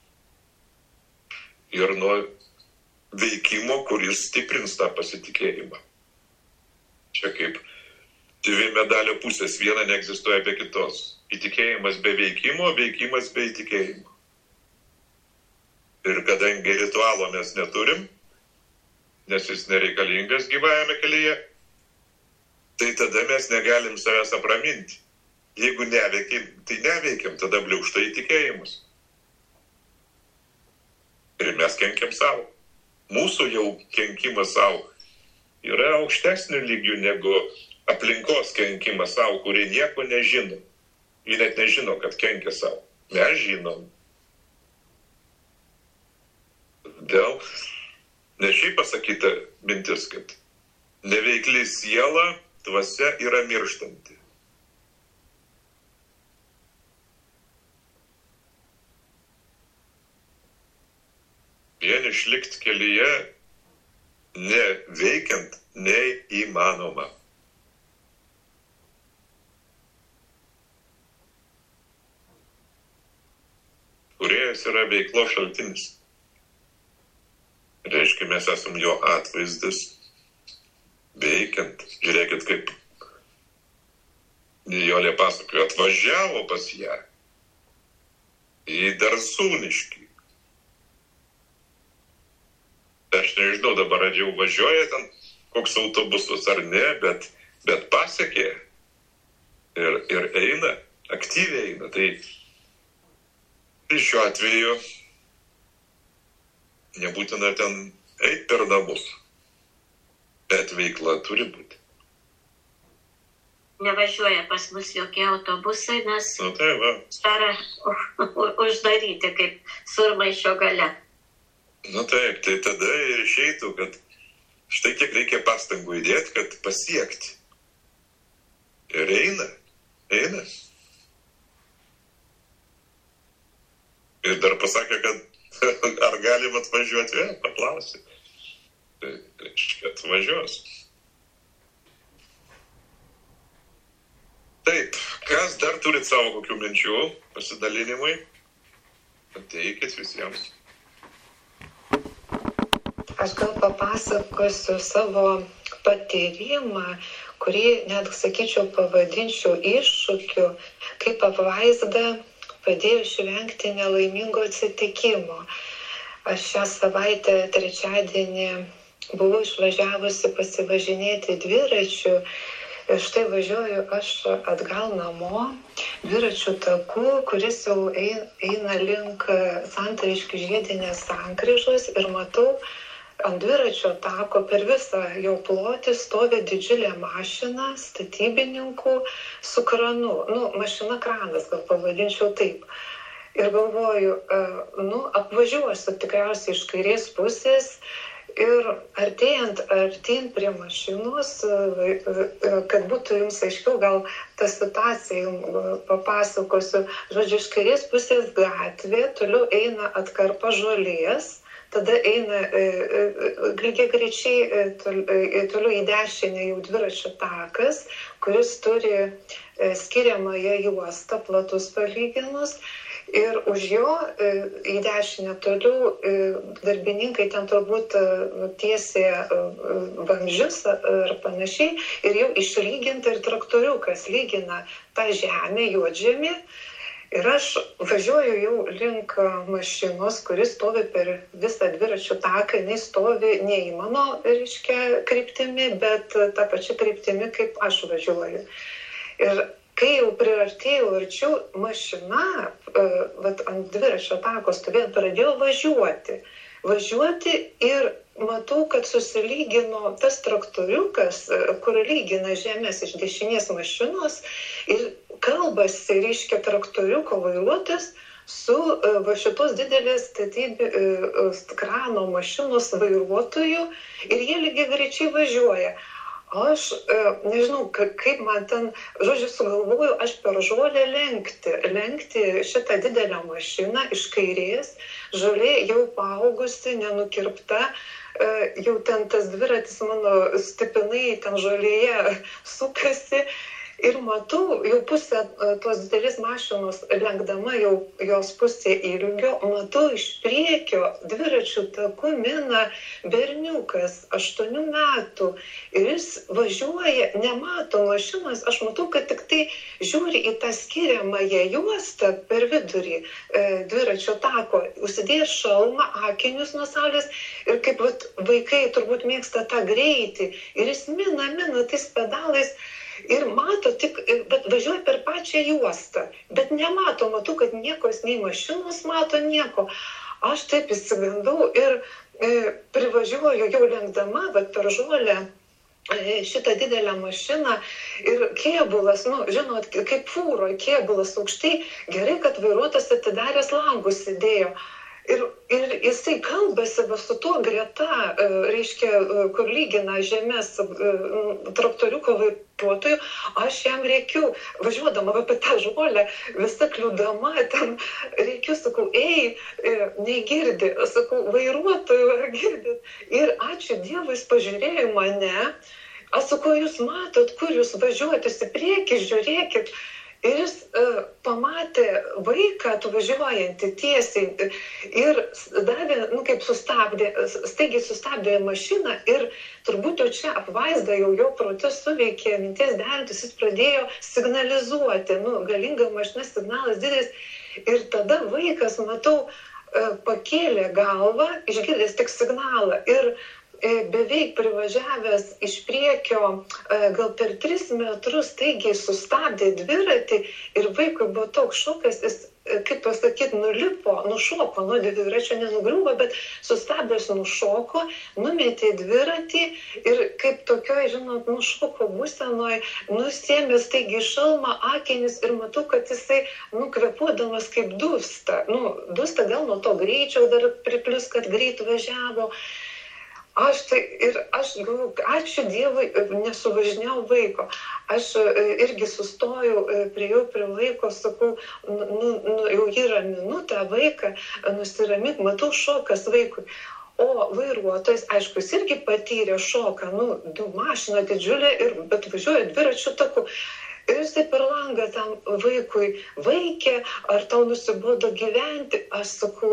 ir nuo veikimo, kuris stiprins tą pasitikėjimą. Čia kaip dvi medalio pusės, viena neegzistuoja be kitos. Įtikėjimas be veikimo, veikimas be įtikėjimo. Ir kadangi ritualo mes neturim, nes jis nereikalingas gyvajame kelyje, tai tada mes negalim savęs apraminti. Jeigu neveikiam, tai neveikiam, tada bliaušta į tikėjimus. Ir mes kenkiam savo. Mūsų jau kenkimas savo yra aukštesnių lygių negu aplinkos kenkimas savo, kurie nieko nežino. Jie net nežino, kad kenkia savo. Mes žinom. Dėl, nes šiaip pasakyta mintis, kad neveikli siela, dvasia yra mirštanti. Vien išlikti kelyje neveikiant neįmanoma. Kūrėjas yra veiklos šaltinis. Reiškia, mes esam jo atvaizdas veikiant. Žiūrėkit, kaip Nijolė pasakojo, atvažiavo pas ją į Darsūniškį. Aš nežinau, dabar ar jau važiuoja ten koks autobusas ar ne, bet pasiekė ir eina, aktyviai eina. Tai šiuo atveju nebūtina ten eiti per namus, bet veikla turi būti.
Nevažiuoja pas mus jokie autobusai, nes
Tai va.
stara uždaryti kaip surmaišio gale.
Taip, tai tada ir išeitų, kad štai kiek reikia pastangų įdėti, kad pasiekti. Ir eina. Ir dar pasakė, kad ar galim atvažiuoti vėl, paklausė. Tai reiškia, atvažiuos. Taip, kas dar turit savo kokių minčių pasidalinimui? Ateikit visiems.
Aš gal papasakosiu savo patyrimą, kurį net, sakyčiau, pavadinčiau iššūkiu, kaip apvaizda padėjo išvengti nelaimingo atsitikimo. Aš šią savaitę trečiadienį buvau išvažiavusi pasivažinėti dviračiu ir štai važiuoju aš atgal namo dviračių taku, kuris jau eina link Santariškių žiedinės sankryžos ir matau, ant dviračio tako per visą jo plotį stovi didžiulė mašina statybininkų su kranu. Mašina kranas, gal pavadinčiau taip. Ir galvoju, apvažiuosiu tikriausiai iš kairės pusės ir artėjant prie mašinos, kad būtų jums aiškiau, gal tą situaciją jums papasakosiu. Žodžiu, iš kairės pusės gatvė, toliau eina atkarpa žolės, tada eina lygiagrečiai toliau į dešinę jau dviračio takas, kuris turi skiriamąją juostą, platus palyginus. Ir už jo į dešinę toliau darbininkai ten turbūt tiesė vamzdžius ar panašiai. Ir jau išlyginta ir traktoriukas lygina tą žemę, juodžemį. Ir aš važiuoju jau link mašinos, kuris stovi per visą dviračių taką. Jis stovi ne į mano, kryptimi, bet tą pačią kryptimi, kaip aš važiuoju. Ir kai jau priartėjau arčiau, mašina ant dviračio tako stovėjant pradėjo važiuoti ir matau, kad susilygino tas traktoriukas, kur lygina žemės iš dešinės mašinos ir kalbasi, reiškia, traktoriuko vairuotojas su šitos didelės krano mašinos vairuotoju ir jie lygiagrečiai važiuoja. Aš nežinau, kaip man ten, žodžiu, sugalvoju, aš per žolę lenkti šitą didelę mašiną iš kairės, žolė jau paaugusi, nenukirpta, jau ten tas dviratis mano stipinai ten žolėje sukasi Ir matau, jau pusę tos didelės mašinos lenkdama jau jos pusė ilgio, matau iš priekio dviračių taku mina berniukas 8 metų. Ir jis važiuoja, nemato mašinos, aš matau, kad tik tai žiūri į tą skiriamąją juostą per vidurį dviračio tako, užsidėjęs šalmą, akinius nuo saulės ir kaip vaikai turbūt mėgsta tą greitį. Ir jis mina tais pedalais. Ir mato tik, bet važiuoja per pačią juostą, bet nemato, matau, kad niekos, nei mašinos mato nieko. Aš taip įsigandau ir privažiuoju jau lenkdama, per žolę šitą didelę mašiną ir kėbulas, žinot, kaip fūro, kėbulas aukštai, gerai, kad vairuotojas atidaręs langus sėdėjo. Ir jisai kalbasi su tuo greta, reiškia, kur lygina žemės traktoriuko vairuotojų, aš jam reikiu, važiuodama apie tą žolę, visa kliūdama, ten reikiu, sakau, negirdi, sakau, vairuotojų, ar girdit? Ir ačiū Dievui, jis pažiūrėjo mane, aš sakau, jūs matot, kur jūs važiuojate, jūs į priekį žiūrėkit. Ir jis pamatė vaiką atvažiuojantį tiesiai ir davė, kaip staigiai sustabdė mašiną ir turbūt jau čia apvaizda jau prote suveikė minties derintis, jis pradėjo signalizuoti, galinga mašina, signalas didelis. Ir tada vaikas, matau, pakėlė galvą, išgirdęs tik signalą ir beveik privažiavęs iš priekio, gal per 3 metrus, staigiai sustabdė dviratį ir vaikui buvo toks šokas, jis, kaip pasakyti, nušoko nuo dviračio, nenugriuvo, bet sustabdęs nušoko, numetė dviratį ir kaip tokioj, žinot, nušoko būsenoj, nusėmė staigiai šalmą, akinis ir matau, kad jisai, kvėpuodamas kaip dusta. Dusta gal nuo to greičio dar priplius, kad greit važiavo. Aš galvoju, ačiū Dievui, nesuvažinėjau vaiko. Aš irgi sustojau, priėjau prie vaiko, sakau, jau jį raminu tą vaiką, nusiramink, matau šokas vaikui. O vairuotojas, aišku, jis irgi patyrė šoką, mašina didžiulė, bet važiuoja dviračių taku. Ir jisai per langą tam vaikui, vaikė, ar tau nusibodo gyventi? Aš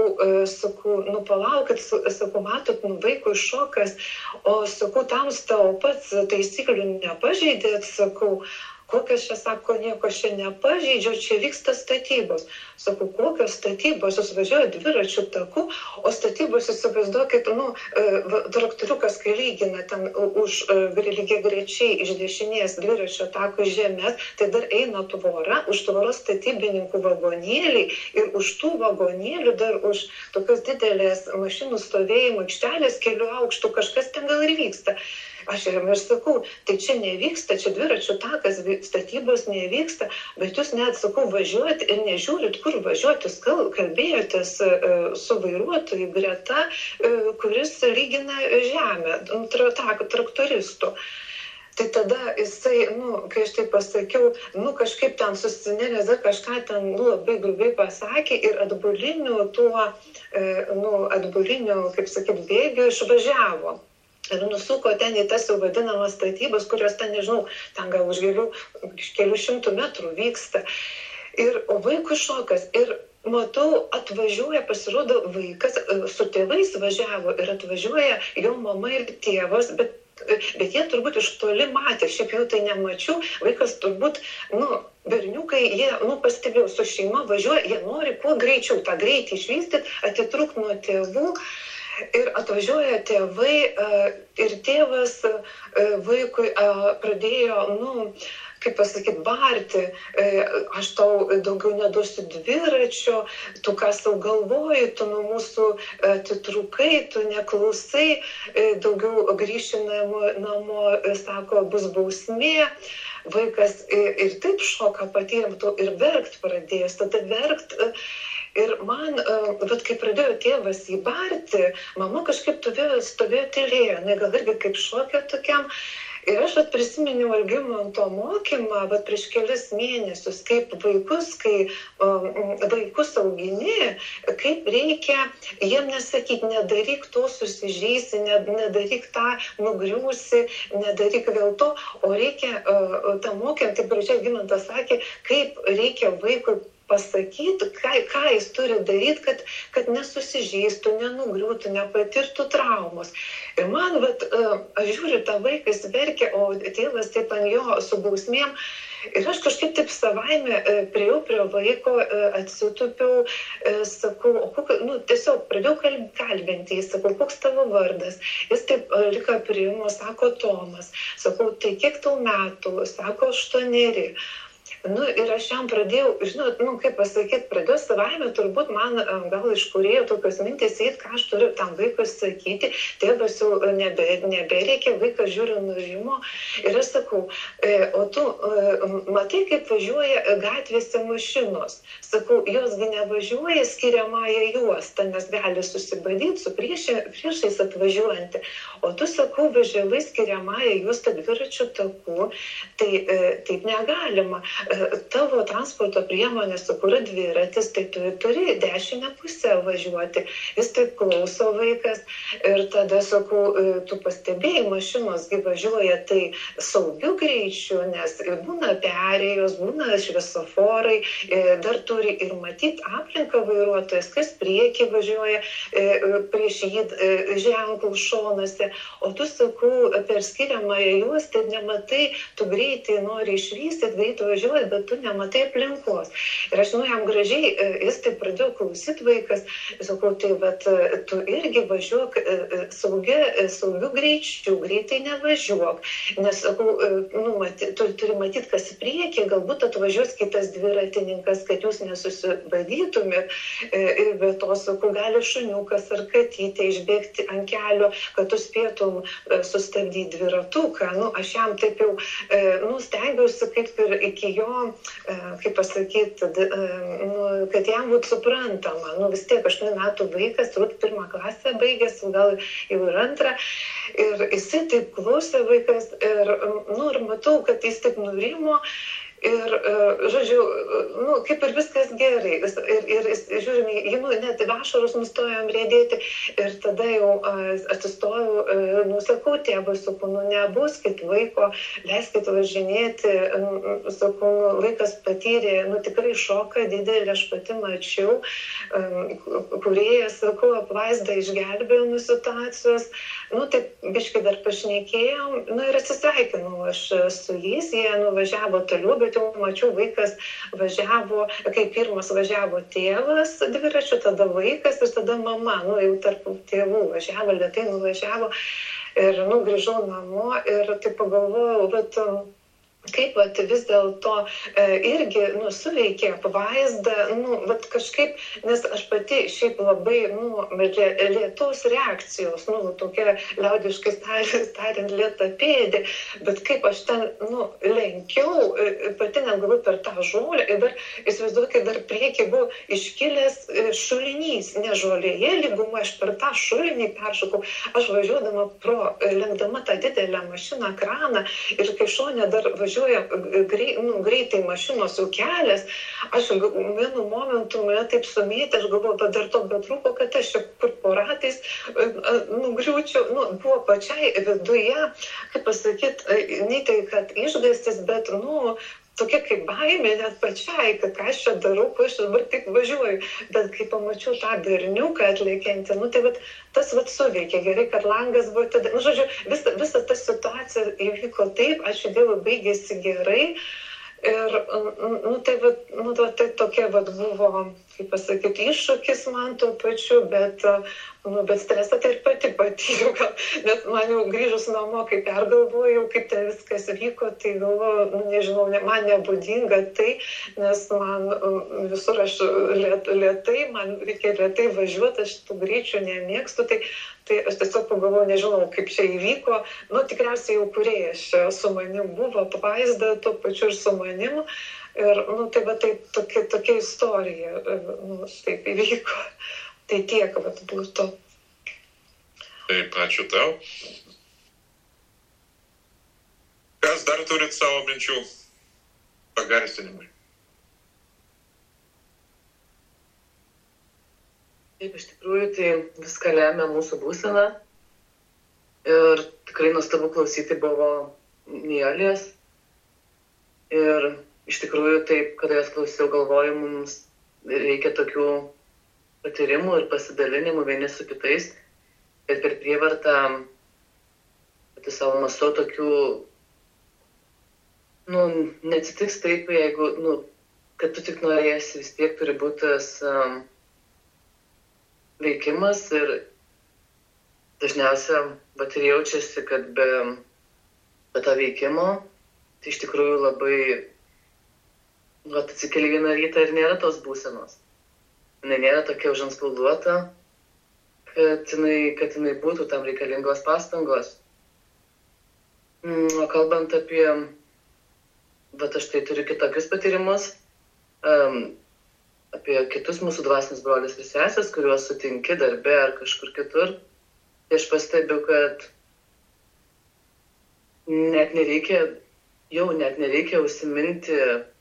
sakau, palaukit, sakau, matot, vaikui šokas, o sakau, tamsta, o pats taisyklių nepažeidėt, sakau, kokios čia, sako, nieko čia nepažeidžiau, čia vyksta statybos. Sakau, kokios statybos, jūs važiuoja dviračių taku, o statybos, įsivaizduokit, traktoriukas, kai lygina ten lygiai grečiai iš dešinės dviračio tako žemės, tai dar eina tvora, už tvoros statybininkų vagonėliai ir už tų vagonėlių dar už tokios didelės mašinų stovėjimo aikštelės kelių aukštų kažkas ten gal ir vyksta. Aš jam ir sakau, tai čia nevyksta, čia dviračių takas, statybos nevyksta, bet jūs net, sakau, važiuojat ir nežiūrit, kur važiuojat, jūs kalbėjotės su vairuotoju greta, kuris lygina žemę, traktoristu. Tai tada jisai, kai aš tai pasakiau, kažkaip ten susinėrės, kažką ten labai grubiai pasakė ir atbuliniu, kaip sakyt, bėgiu išvažiavo. Ir nusuko ten į tas jau vadinamas statybas, kurios ten, nežinau, ten gal už kelių šimtų metrų vyksta. O vaikų šokas. Ir matau, atvažiuoja, pasirodo, vaikas su tėvais važiavo ir atvažiuoja jo mama ir tėvas, bet jie turbūt iš toli matė, šiaip jau tai nemačiau, vaikas turbūt, berniukai, jie, pastebėjau, su šeima važiuoja, jie nori kuo greičiau tą greitį išvystyti, atitrūkt nuo tėvų. Ir atvažiuoja tėvai ir tėvas vaikui pradėjo, kaip pasakyti, barti, aš tau daugiau neduosiu dviračio, tu ką sau galvoji, tu nuo mūsų atitrūkai, tu neklausai, daugiau grįši namo, sako, bus bausmė. Vaikas ir taip šoką patyrė, ir verkt pradėjęs, tada verkt. Ir man, kai pradėjo tėvas jį barti, mama kažkaip stovėjo tylėjo, gal irgi kaip šokė tokiam. Ir aš prisiminiau Algimanto mokymą prieš kelis mėnesius, kaip vaikus augini, kaip reikia jiem nesakyti, nedaryk to, susižeisi, nedaryk tą, nugriūsi, nedaryk vėl to, o reikia tą mokymą, taip pradžiai Algimantas sakė, kaip reikia vaikui pasakyti, ką jis turi daryti, kad nesusižeistų, nenugriūtų, nepatirtų traumos. Ir man, aš žiūriu, tą vaiką jis verkia, o tėvas taip ant jo su bausmėm. Ir aš kažkaip taip savaime priėjau prie vaiko, atsitupiau, sakau, tiesiog pradėjau kalbinti, jis sakau, koks tavo vardas? Jis taip lika priimo, sako Tomas. Sakau, tai kiek tau metų? Sako, 8. Ir aš jam pradėjau, kaip pasakyti, pradėjau savaime, turbūt man gal iškūrėjo tokios mintys, ką aš turiu tam vaikui sakyti, tėvas jau nebereikia, vaikas žiūri nurimo. Ir aš sakau, o tu matai, kaip važiuoja gatvėse mašinos. Sakau, josgi nevažiuoja skiriamąją juostą, nes gali susibadyti su priešais atvažiuojantį. O tu, sakau, važiavai skiriamąją juostą dviračių takų, tai taip negalima. Tavo transporto priemonė, su kuria dviratis, tai tu turi dešinę pusę važiuoti. Jis taip klauso vaikas ir tada sakau, tu pastebėjai, mašinos važiuoja tai saugiu greičiu, nes būna perėjos, būna šviesoforai, dar turi ir matyti aplinką vairuotojas, kas prieki važiuoja, prieš jį ženklų šonuose. O tu, sakau, per skiriamąją juostą nematai, tu greitai nori išvystyti, greitai važiuoji, bet tu nematai aplinkos. Ir aš jam gražiai, jis taip pradėjo klausyti vaikas, sakau, tai tu irgi važiuok saugiu greičiu, greitai nevažiuok, nes, sakau, tu turi matyti, kas į priekį, galbūt atvažiuos kitas dviratininkas, kad jūs nesusibadytumėt, ir be to, sakau, gali šuniukas ar katytė išbėgti ant kelio, kad tu spėtum sustabdyti dviratuką. Aš jam taip jau, stengiausi kaip ir iki jo, kaip pasakyti, kad jam būtų suprantama. Vis tiek 8 metų vaikas, turbūt 1 klasę baigęs, gal jau ir 2. Ir jisai taip klausė vaikas ir matau, kad jis taip nurimo. Ir, žodžiu, kaip ir viskas gerai. Ir žiūrime, net ašaros nustojom riedėti. Ir tada jau atsistojau, sakau, tėvas, sakau, nebuskit vaiko, leiskit važinėti. Sakau, vaikas patyrė, tikrai šoką didelį, aš pati mačiau, kūrėjas, sakau, apvaizdą išgelbėjo nuo situacijos. Taip biškai dar pašnekėjom, ir atsisveikinau aš su jais, jie nuvažiavo toliau, bet jau mačiau, vaikas važiavo, kai pirmas važiavo tėvas dviračiu, tada vaikas ir tada mama, jau tarp tėvų važiavo, lėtai nuvažiavo ir grįžau namo ir taip pagalvojau, kaip vis dėlto irgi suveikė apvaizda, kažkaip, nes aš pati šiaip labai lėtos reakcijos, tokia liaudiškai tariant lėtapėdė, bet kaip aš ten lenkiau, pati negaliu per tą žolę ir dar, įsivaizduokit, dar priekį buvo iškilęs šulinys, ne žolėje lyguma, aš per tą šulinį peršokau, aš važiuodama lenkdama tą didelę mašiną kraną ir kai šone dar važiuoja greitai mašinos jau kelias, aš vienu momentu mane taip sumėtė, aš galvoju, bet dar to betrūko, kad aš kur po ratais nugriūčiau, buvo pačiai viduje, kaip pasakyti, ne tai, kad išgąstis, bet, tokia kaip baimė net pačiai, kad ką aš čia darau, ko aš dabar tik važiuoju. Bet kai pamačiau tą berniuką atlėkiantį, tai tas suveikė gerai, kad langas buvo tada. Žodžiu, visa ta situacija įvyko taip, ačiū Dievui, baigėsi gerai. Ir, tai tokia buvo, kaip pasakyti, iššūkis man tuo pačiu, bet stresą tai ir pati patyriau, nes man jau grįžus namo, kai pergalvojau, kaip tai viskas vyko, tai galvoju, nežinau, man nebūdinga tai, nes man visur aš lėtai, man reikia lėtai važiuoti, aš tų greičių nemėgstu, tai aš tiesiog pagalvoju, nežinau, kaip čia įvyko, tikriausiai jau kūrėjas čia su manim buvo, apvaizda tuo pačiu ir su manim, ir, tokia istorija, taip įvyko. Tai tiek, būtų.
Taip, ačiū tau. Kas dar turit savo minčių pagarsinimui?
Taip, iš tikrųjų, tai viską lemia mūsų būsena. Ir tikrai nuostabu klausyti buvo Nijolės. Ir iš tikrųjų, taip, kada jas klausiau, galvoju, mums reikia tokių patyrimų ir pasidalinimų vieni su kitais, kad per prievartą pati savo mąstau tokių, neatsitiks taip, jeigu, kad tu tik norėsi, vis tiek turi būti tas veikimas ir dažniausiai bet ir jaučiasi, kad be to veikimo, tai iš tikrųjų labai atsikeli vieną rytą ir nėra tos būsenos. Jinai nėra tokia užantspauduota, kad jinai būtų tam reikalingos pastangos. O kalbant apie, bet aš tai turiu kitokius patyrimus, apie kitus mūsų dvasinius brolius ir sesės, kuriuos sutinki darbe ar kažkur kitur, tai aš pastebiu, kad net nereikia užsiminti,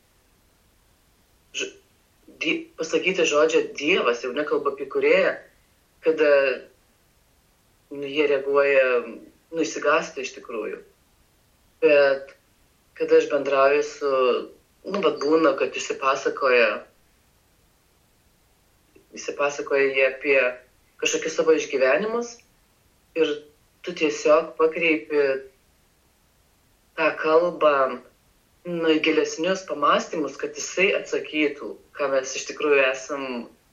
pasakyti žodžią Dievas, jau nekalba apie kūrėją, kada jie reaguoja, išsigąsta iš tikrųjų. Bet kada aš bendrauju su, būna, kad išsipasakoja jie apie kažkokius savo išgyvenimus ir tu tiesiog pakreipi tą kalbą į gilesnius pamąstymus, kad jisai atsakytų, ką mes iš tikrųjų esam,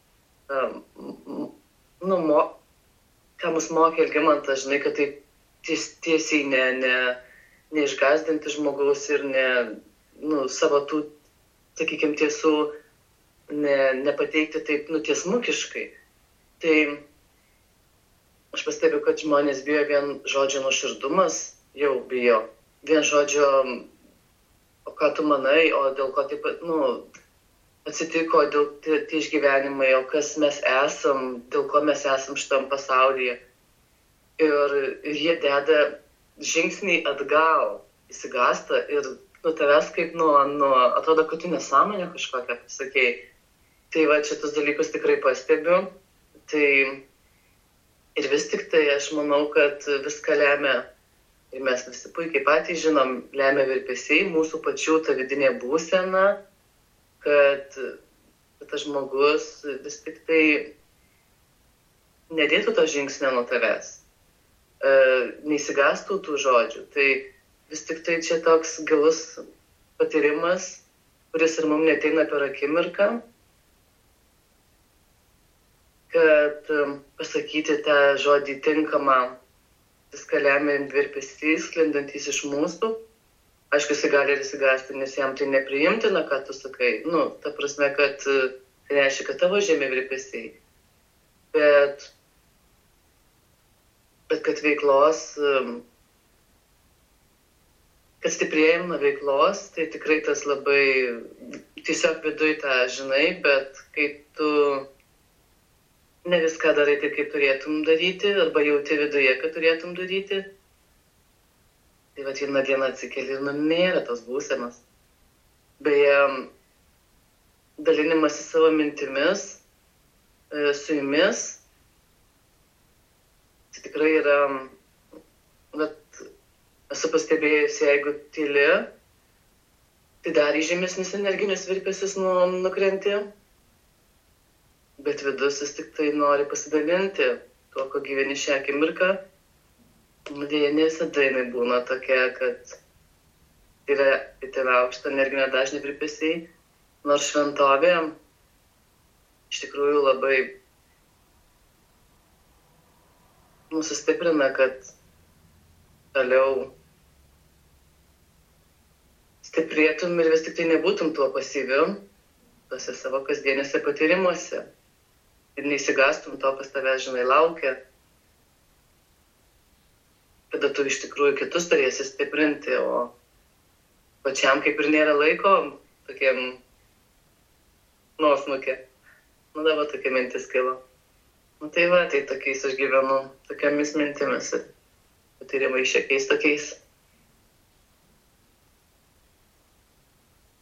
ką mus mokė Algimantas, žinai, kad tai tiesiai neišgąsdinti žmogaus ir savo tų, sakykime, tiesų nepateikti taip tiesmukiškai. Tai aš pastebiu, kad žmonės bijo vien žodžio nuoširdumas, jau bijo. Vien žodžio, o ką tu manai, o dėl ko taip, atsitiko, dėl tie išgyvenimai, o kas mes esam, dėl ko mes esam šitam pasaulyje. Ir jie deda žingsnį atgal, įsigąsta ir tavęs kaip atrodo, kad tu nesąmonę kažkokią pasakėjai. Tai va, šitus dalykus tikrai pastebiu. Tai ir vis tik tai aš manau, kad viską lemia, ir mes visi puikiai patys žinom, lemia virpesiai, mūsų pačių ta vidinė būsena, kad tas žmogus vis tik tai nedėtų to žingsnio nuo tavęs, neįsigastų tų žodžių. Tai vis tik tai čia toks gilus patyrimas, kuris ir mums neteina per akimirką, kad pasakyti tą žodį tinkamą, viską lemia virpesys, sklindantys iš mūsų. Aišku, jis gali ir įsigąsti, nes jam tai nepriimtina, ką tu sakai. Ta prasme, kad tai reiškia, kad tavo žemė virpesiai. Bet kad veiklos, kad stiprėjim nuo veiklos, tai tikrai tas labai, tiesiog viduj tą žinai, bet kai tu ne viską darai taip, kaip turėtum daryti, arba jauti viduje, kad turėtum daryti, tai va vieną dieną atsikeli ir nėra tos būsenos. Beje, dalinimas į savo mintimis su jumis, tai tikrai yra, esu pastebėjusi, jeigu tyli, tai dar į žemesnis energinis virpesys nukrenti. Bet vidus vis tik tai nori pasidalinti tuo, ko gyveni šią akimirką. Dėja, ne visada jinai būna tokia, kad yra itin aukšta energinio dažnio virpesiai, nors šventovė iš tikrųjų labai mūsų stiprina, kad toliau stiprėtum ir vis tik tai nebūtum tuo pasyviu tose savo kasdienėse patyrimuose. Ir neįsigastum to, kas tavęs, žinai, laukia. Kada tu iš tikrųjų kitus turėsi stiprinti, o pačiam kaip ir nėra laiko tokiam nuosmukė. Dabar tokia mintis kilo. Tai va, tai tokiais aš gyvenu, tokiamis mintimis ir patyrimai šiokiais tokiais.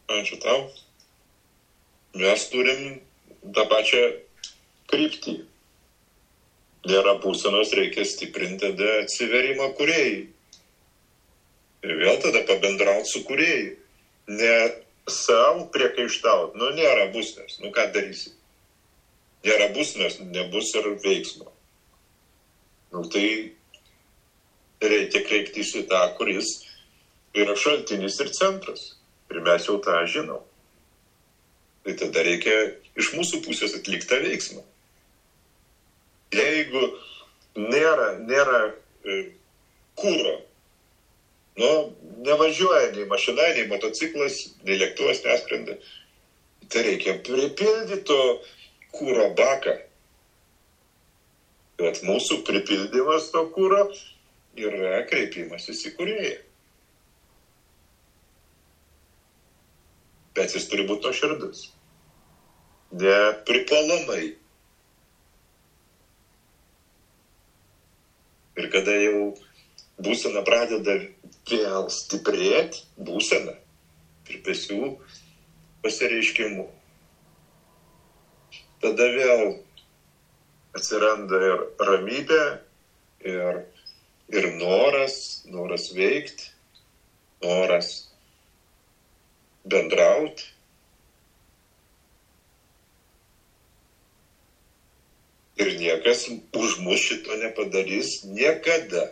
Ačiū tau. Mes turim tą pačią kryptį. Nėra būsenos, reikia stiprinti tada atsiverimą kūrėjai. Ir vėl tada pabendrauti su kūrėjai. Ne savo priekaištaut. Nėra būsenos. Ką darysi? Nėra būsenos, nebus ir veiksmo. Tai reikia kreiptis į tą, kuris yra šaltinis ir centras. Ir mes jau tą žinom. Tai tada reikia iš mūsų pusės atlikti tą veiksmą. Jeigu nėra kūro, nevažiuoja nei mašina, nei motociklas, nei lėktuvas neskrenda, tai reikia pripildyti to kūro baką. Bet mūsų pripildymas to kūro yra kreipimasis į kūrėją. Bet jis turi būti nuoširdus. Nepripuolamai. Ir kada jau būsena pradeda vėl stiprėti, būsena virpesių pasireiškimų, tada vėl atsiranda ir ramybė, ir noras veikti, noras bendrauti. Ir niekas už mus šito nepadarys niekada.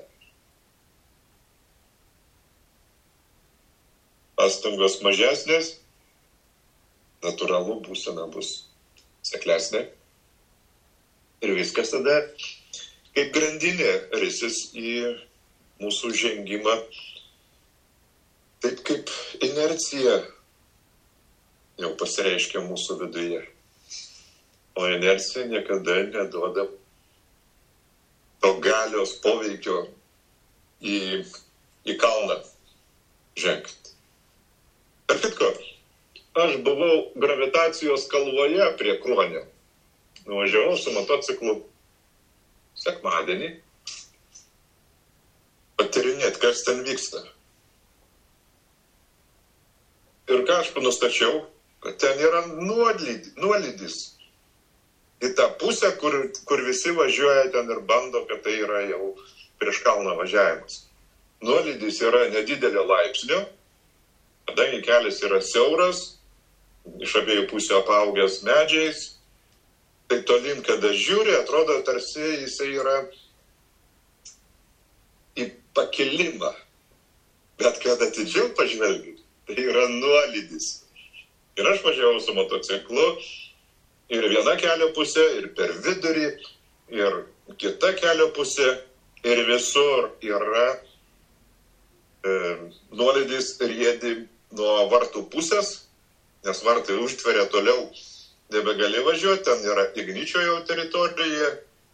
Pastangos mažesnės, natūralu būsena bus seklesnė. Ir viskas tada kaip grandinė risis į mūsų žengimą. Taip kaip inercija jau pasireiškia mūsų viduje. O inercija niekada neduoda to galios poveikio į kalną žengti. Tarp kitko, aš buvau gravitacijos kalvoje prie Kruonio. Nuvažiavau su motociklu sekmadienį patyrinėti, kas ten vyksta. Ir ką aš nustačiau, kad ten yra nuolydis į tą pusę, kur visi važiuoja ten ir bando, kad tai yra jau prieš kalną važiavimas. Nuolydis yra nedidelio laipsnio, kadangi kelias yra siauras, iš abiejų pusių apaugęs medžiais, tai tolin, kada žiūri, atrodo, tarsi jisai yra į pakilimą. Bet kada atidžiau pažvelgi, tai yra nuolydis. Ir aš važiavau su motociklu, ir viena kelio pusė, ir per vidurį, ir kita kelio pusė, ir visur yra nuolydis riedi nuo vartų pusės, nes vartai užtveria toliau, nebegali važiuoti, ten yra Igničio jau teritorija.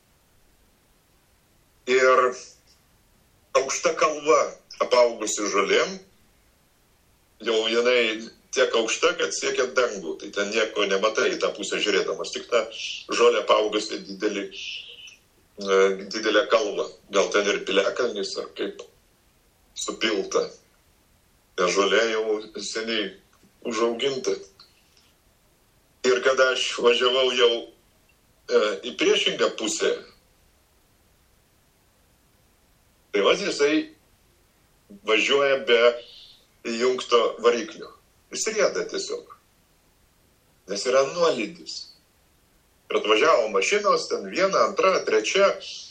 Ir aukšta kalva apaugusi žolėm, jau jinai tiek aukšta, kad siekia dangų, tai ten nieko nematai į tą pusę žiūrėdamas, tik tą žolę apaugusi didelę kalvą. Gal ten ir piliakalnis, ar kaip supilta. Ta žolė jau seniai užauginta. Ir kada aš važiavau jau į priešingą pusę, tai jisai važiuoja be įjungto variklio. Jis rieda tiesiog, nes yra nuolydis. Ir atvažiavo mašinos, ten viena, antra, trečia,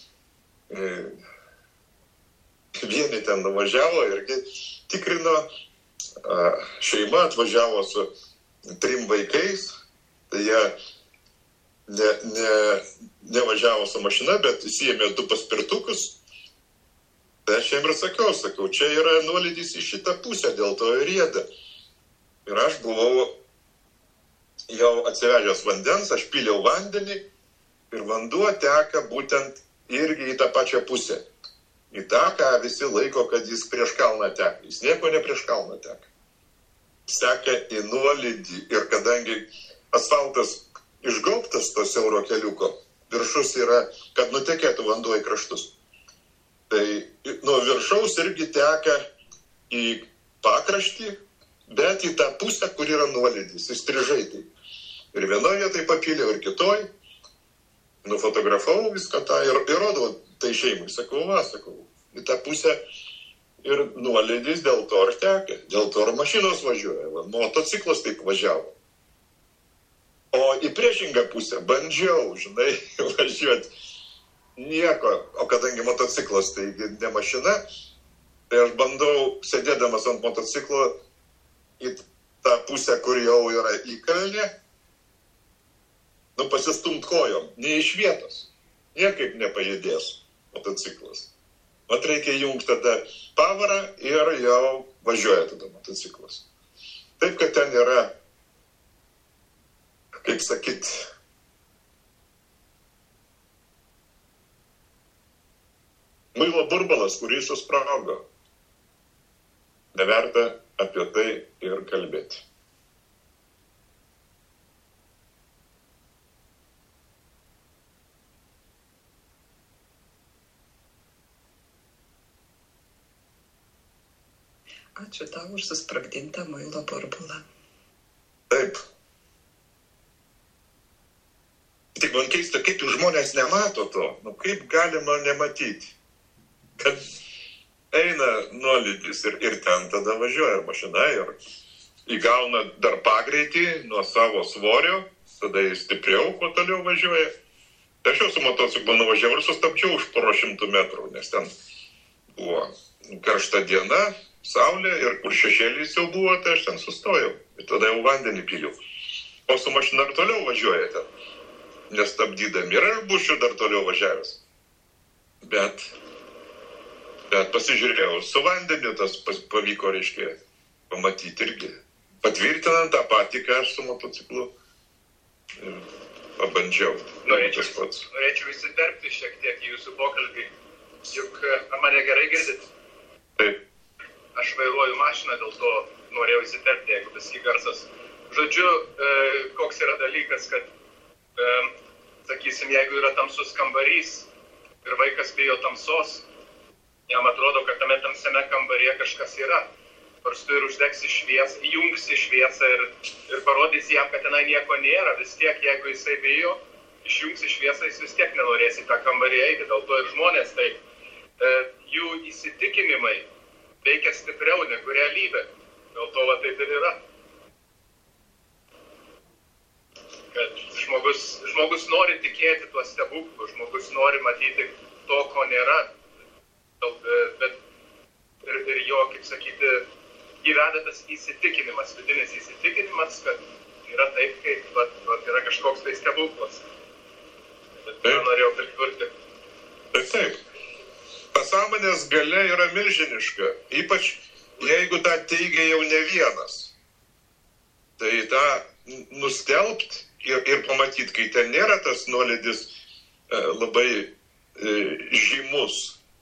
vieni ten nuvažiavo irgi tikrino, šeima atvažiavo su 3 vaikais, tai jie nevažiavo su mašina, bet įsiėmė 2 paspirtukus. Tai aš jiem ir sakau, čia yra nuolydis į šitą pusę, dėl to ir rieda. Ir aš buvau jau atsivežęs vandens, aš piliau vandenį ir vanduo teka būtent irgi į tą pačią pusę. Į tą, ką visi laiko, kad jis prieš kalną teka. Jis nieko ne prieš kalną teka. Seka į nuolydį ir kadangi asfaltas išgaubtas to siauro keliuko, viršus yra, kad nutekėtų vanduo į kraštus. Tai nuo viršaus irgi teka į pakraštį, bet į tą pusę, kur yra nuolydis, įstrižai tai. Ir vienoje vietoje papyliau, ir kitoj. Nufotografavau viską tą ir rodau tai šeimai. Sakau, į tą pusę ir nuolydis dėl to ir tekė. Dėl to ir mašinos važiuoja. Motociklas taip važiavo. O į priešingą pusę bandžiau, važiuoti. Nieko. O kadangi motociklas tai ne mašina, tai aš bandau, sėdėdamas ant motociklo, į tą pusę, kur jau yra įkalnė, pasistumt kojom, ne iš vietos. Niekaip nepajudės motociklas. Mat reikia jungti tada pavarą ir jau važiuoja tada motociklas. Taip, kad ten yra, kaip sakyt, muilo burbalas, kurį susprogo. Neverta apie tai ir kalbėti.
Ačiū tau už susprogdintą muilo burbulą.
Taip. Tik man keista, kaip žmonės nemato to. Kaip galima nematyti? Kad eina nuolydis ir ten tada važiuoja mašina ir įgauna dar pagreitį nuo savo svorio, tada jis stipriau, kuo toliau važiuoja. Aš jau su motociklu nuvažiavau ir sustabdžiau už poro 100 metrų, nes ten buvo karšta diena, saulė ir kur šešėlis jau buvo, tai aš ten sustojau. Ir tada jau vandenį piliau. O su mašina dar toliau važiuoja ten, nestabdydami. Ir aš būčiau dar toliau važiavęs. Bet pasižiūrėjau, su vandeniu tas pavyko, reiškia, pamatyti irgi. Patvirtinant tą patį, ką aš su motociklu pabandžiau.
Norėčiau įsiterpti šiek tiek į jūsų pokalbį. Juk mane gerai girdit?
Taip.
Aš vairuoju mašiną, dėl to norėjau įsiterpti, jeigu viski garsas. Žodžiu, koks yra dalykas, kad, sakysim, jeigu yra tamsus kambarys ir vaikas bijo tamsos, jam atrodo, kad tame tamsiame kambaryje kažkas yra. Nors tu ir uždegsi šviesą, įjungsi šviesą ir parodysi jam, kad tenai nieko nėra. Vis tiek, jeigu jisai bijo, išjungsi šviesą, jis vis tiek nenorės į tą kambarį eiti. Dėl to ir žmonės, tai jų įsitikinimai veikia stipriau negu realybė. Dėl to taip ir yra. Kad žmogus nori tikėti tuo stebuklu, žmogus nori matyti to, ko nėra. Bet ir jo, kaip sakyti, įveda tas įsitikinimas, vidinis įsitikinimas, kad yra taip, kaip yra kažkoks tai stebuklas. Bet ką norėjau pridurti.
Taip. Pasąmonės galia yra milžiniška, ypač jeigu tą teigia jau ne vienas. Tai tą nustelbt ir pamatyti, kai ten nėra tas nuolydis labai žymus.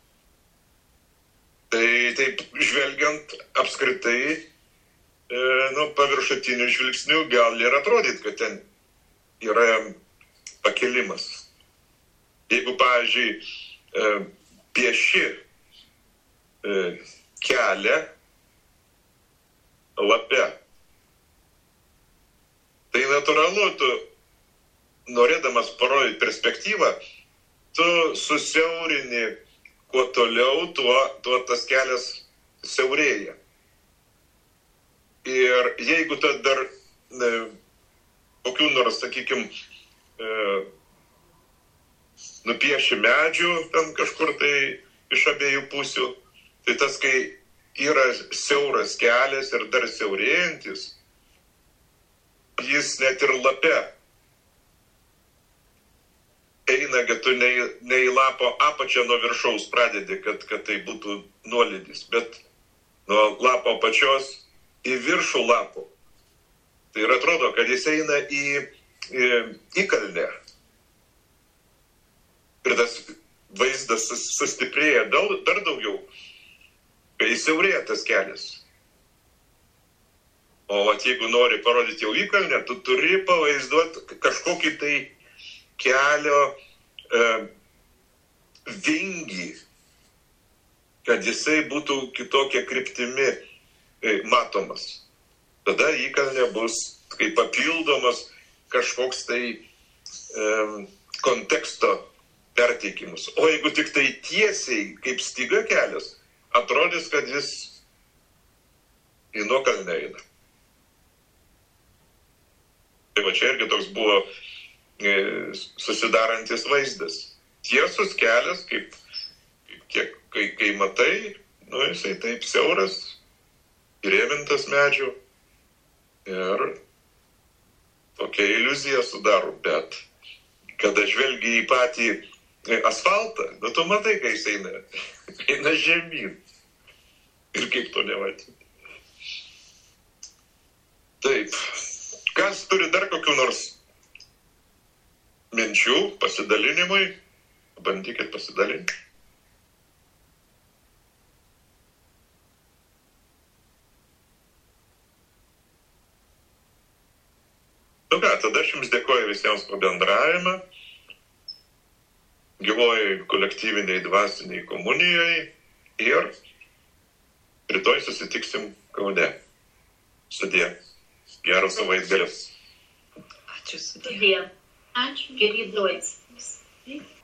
Tai taip žvelgiant apskritai, paviršutiniu žvilgsniu gal ir atrodyt, kad ten yra pakilimas. Jeigu, pavyzdžiui, pieši kelią lape, tai natūralu, tu norėdamas parodyti perspektyvą, tu susiaurini kuo toliau, tuo tas kelias siaurėja. Ir jeigu tu dar kokių nors, sakykime, nupieši medžių ten kažkur tai iš abiejų pusių, tai tas, kai yra siauras kelias ir dar siaurėjantis, jis net ir lape eina, kad tu ne į lapo apačią nuo viršaus pradedi, kad tai būtų nuolydis, bet nuo lapo apačios į viršų lapo. Tai ir atrodo, kad jis eina į kalnę. Ir tas vaizdas sustiprėja dar daugiau, kai siaurėja tas kelias. O jeigu nori parodyti jau įkalnę, tu turi pavaizduoti kažkokį tai kelio vingį, kad jisai būtų kitokia kryptimi matomas. tada įkalnė bus kaip papildomas kažkoks tai konteksto perteikimus. O jeigu tik tai tiesiai, kaip styga kelias, atrodys, kad jis į nuokalnę eina. Tai va čia irgi toks buvo susidarantis vaizdas. Tiesus kelias, kai matai, jisai taip siauras, įrėmintas medžių ir tokia iliuzija sudaro, bet kada žvelgi į patį asfaltą, tu matai, kai jis eina žemyn. Ir kaip to nematyti. Taip. Kas turi dar kokių nors minčių pasidalinimui? Bandykit pasidalinti. Nu ką, tada aš jums dėkoju visiems po bendravimą. Gyvojai kolektyviniai dvasiniai komunijai ir rytoj susitiksim Kaune. Sudie. Gero savaitgalio.
Ačiū sudie.
Ačiū. Geri duojas.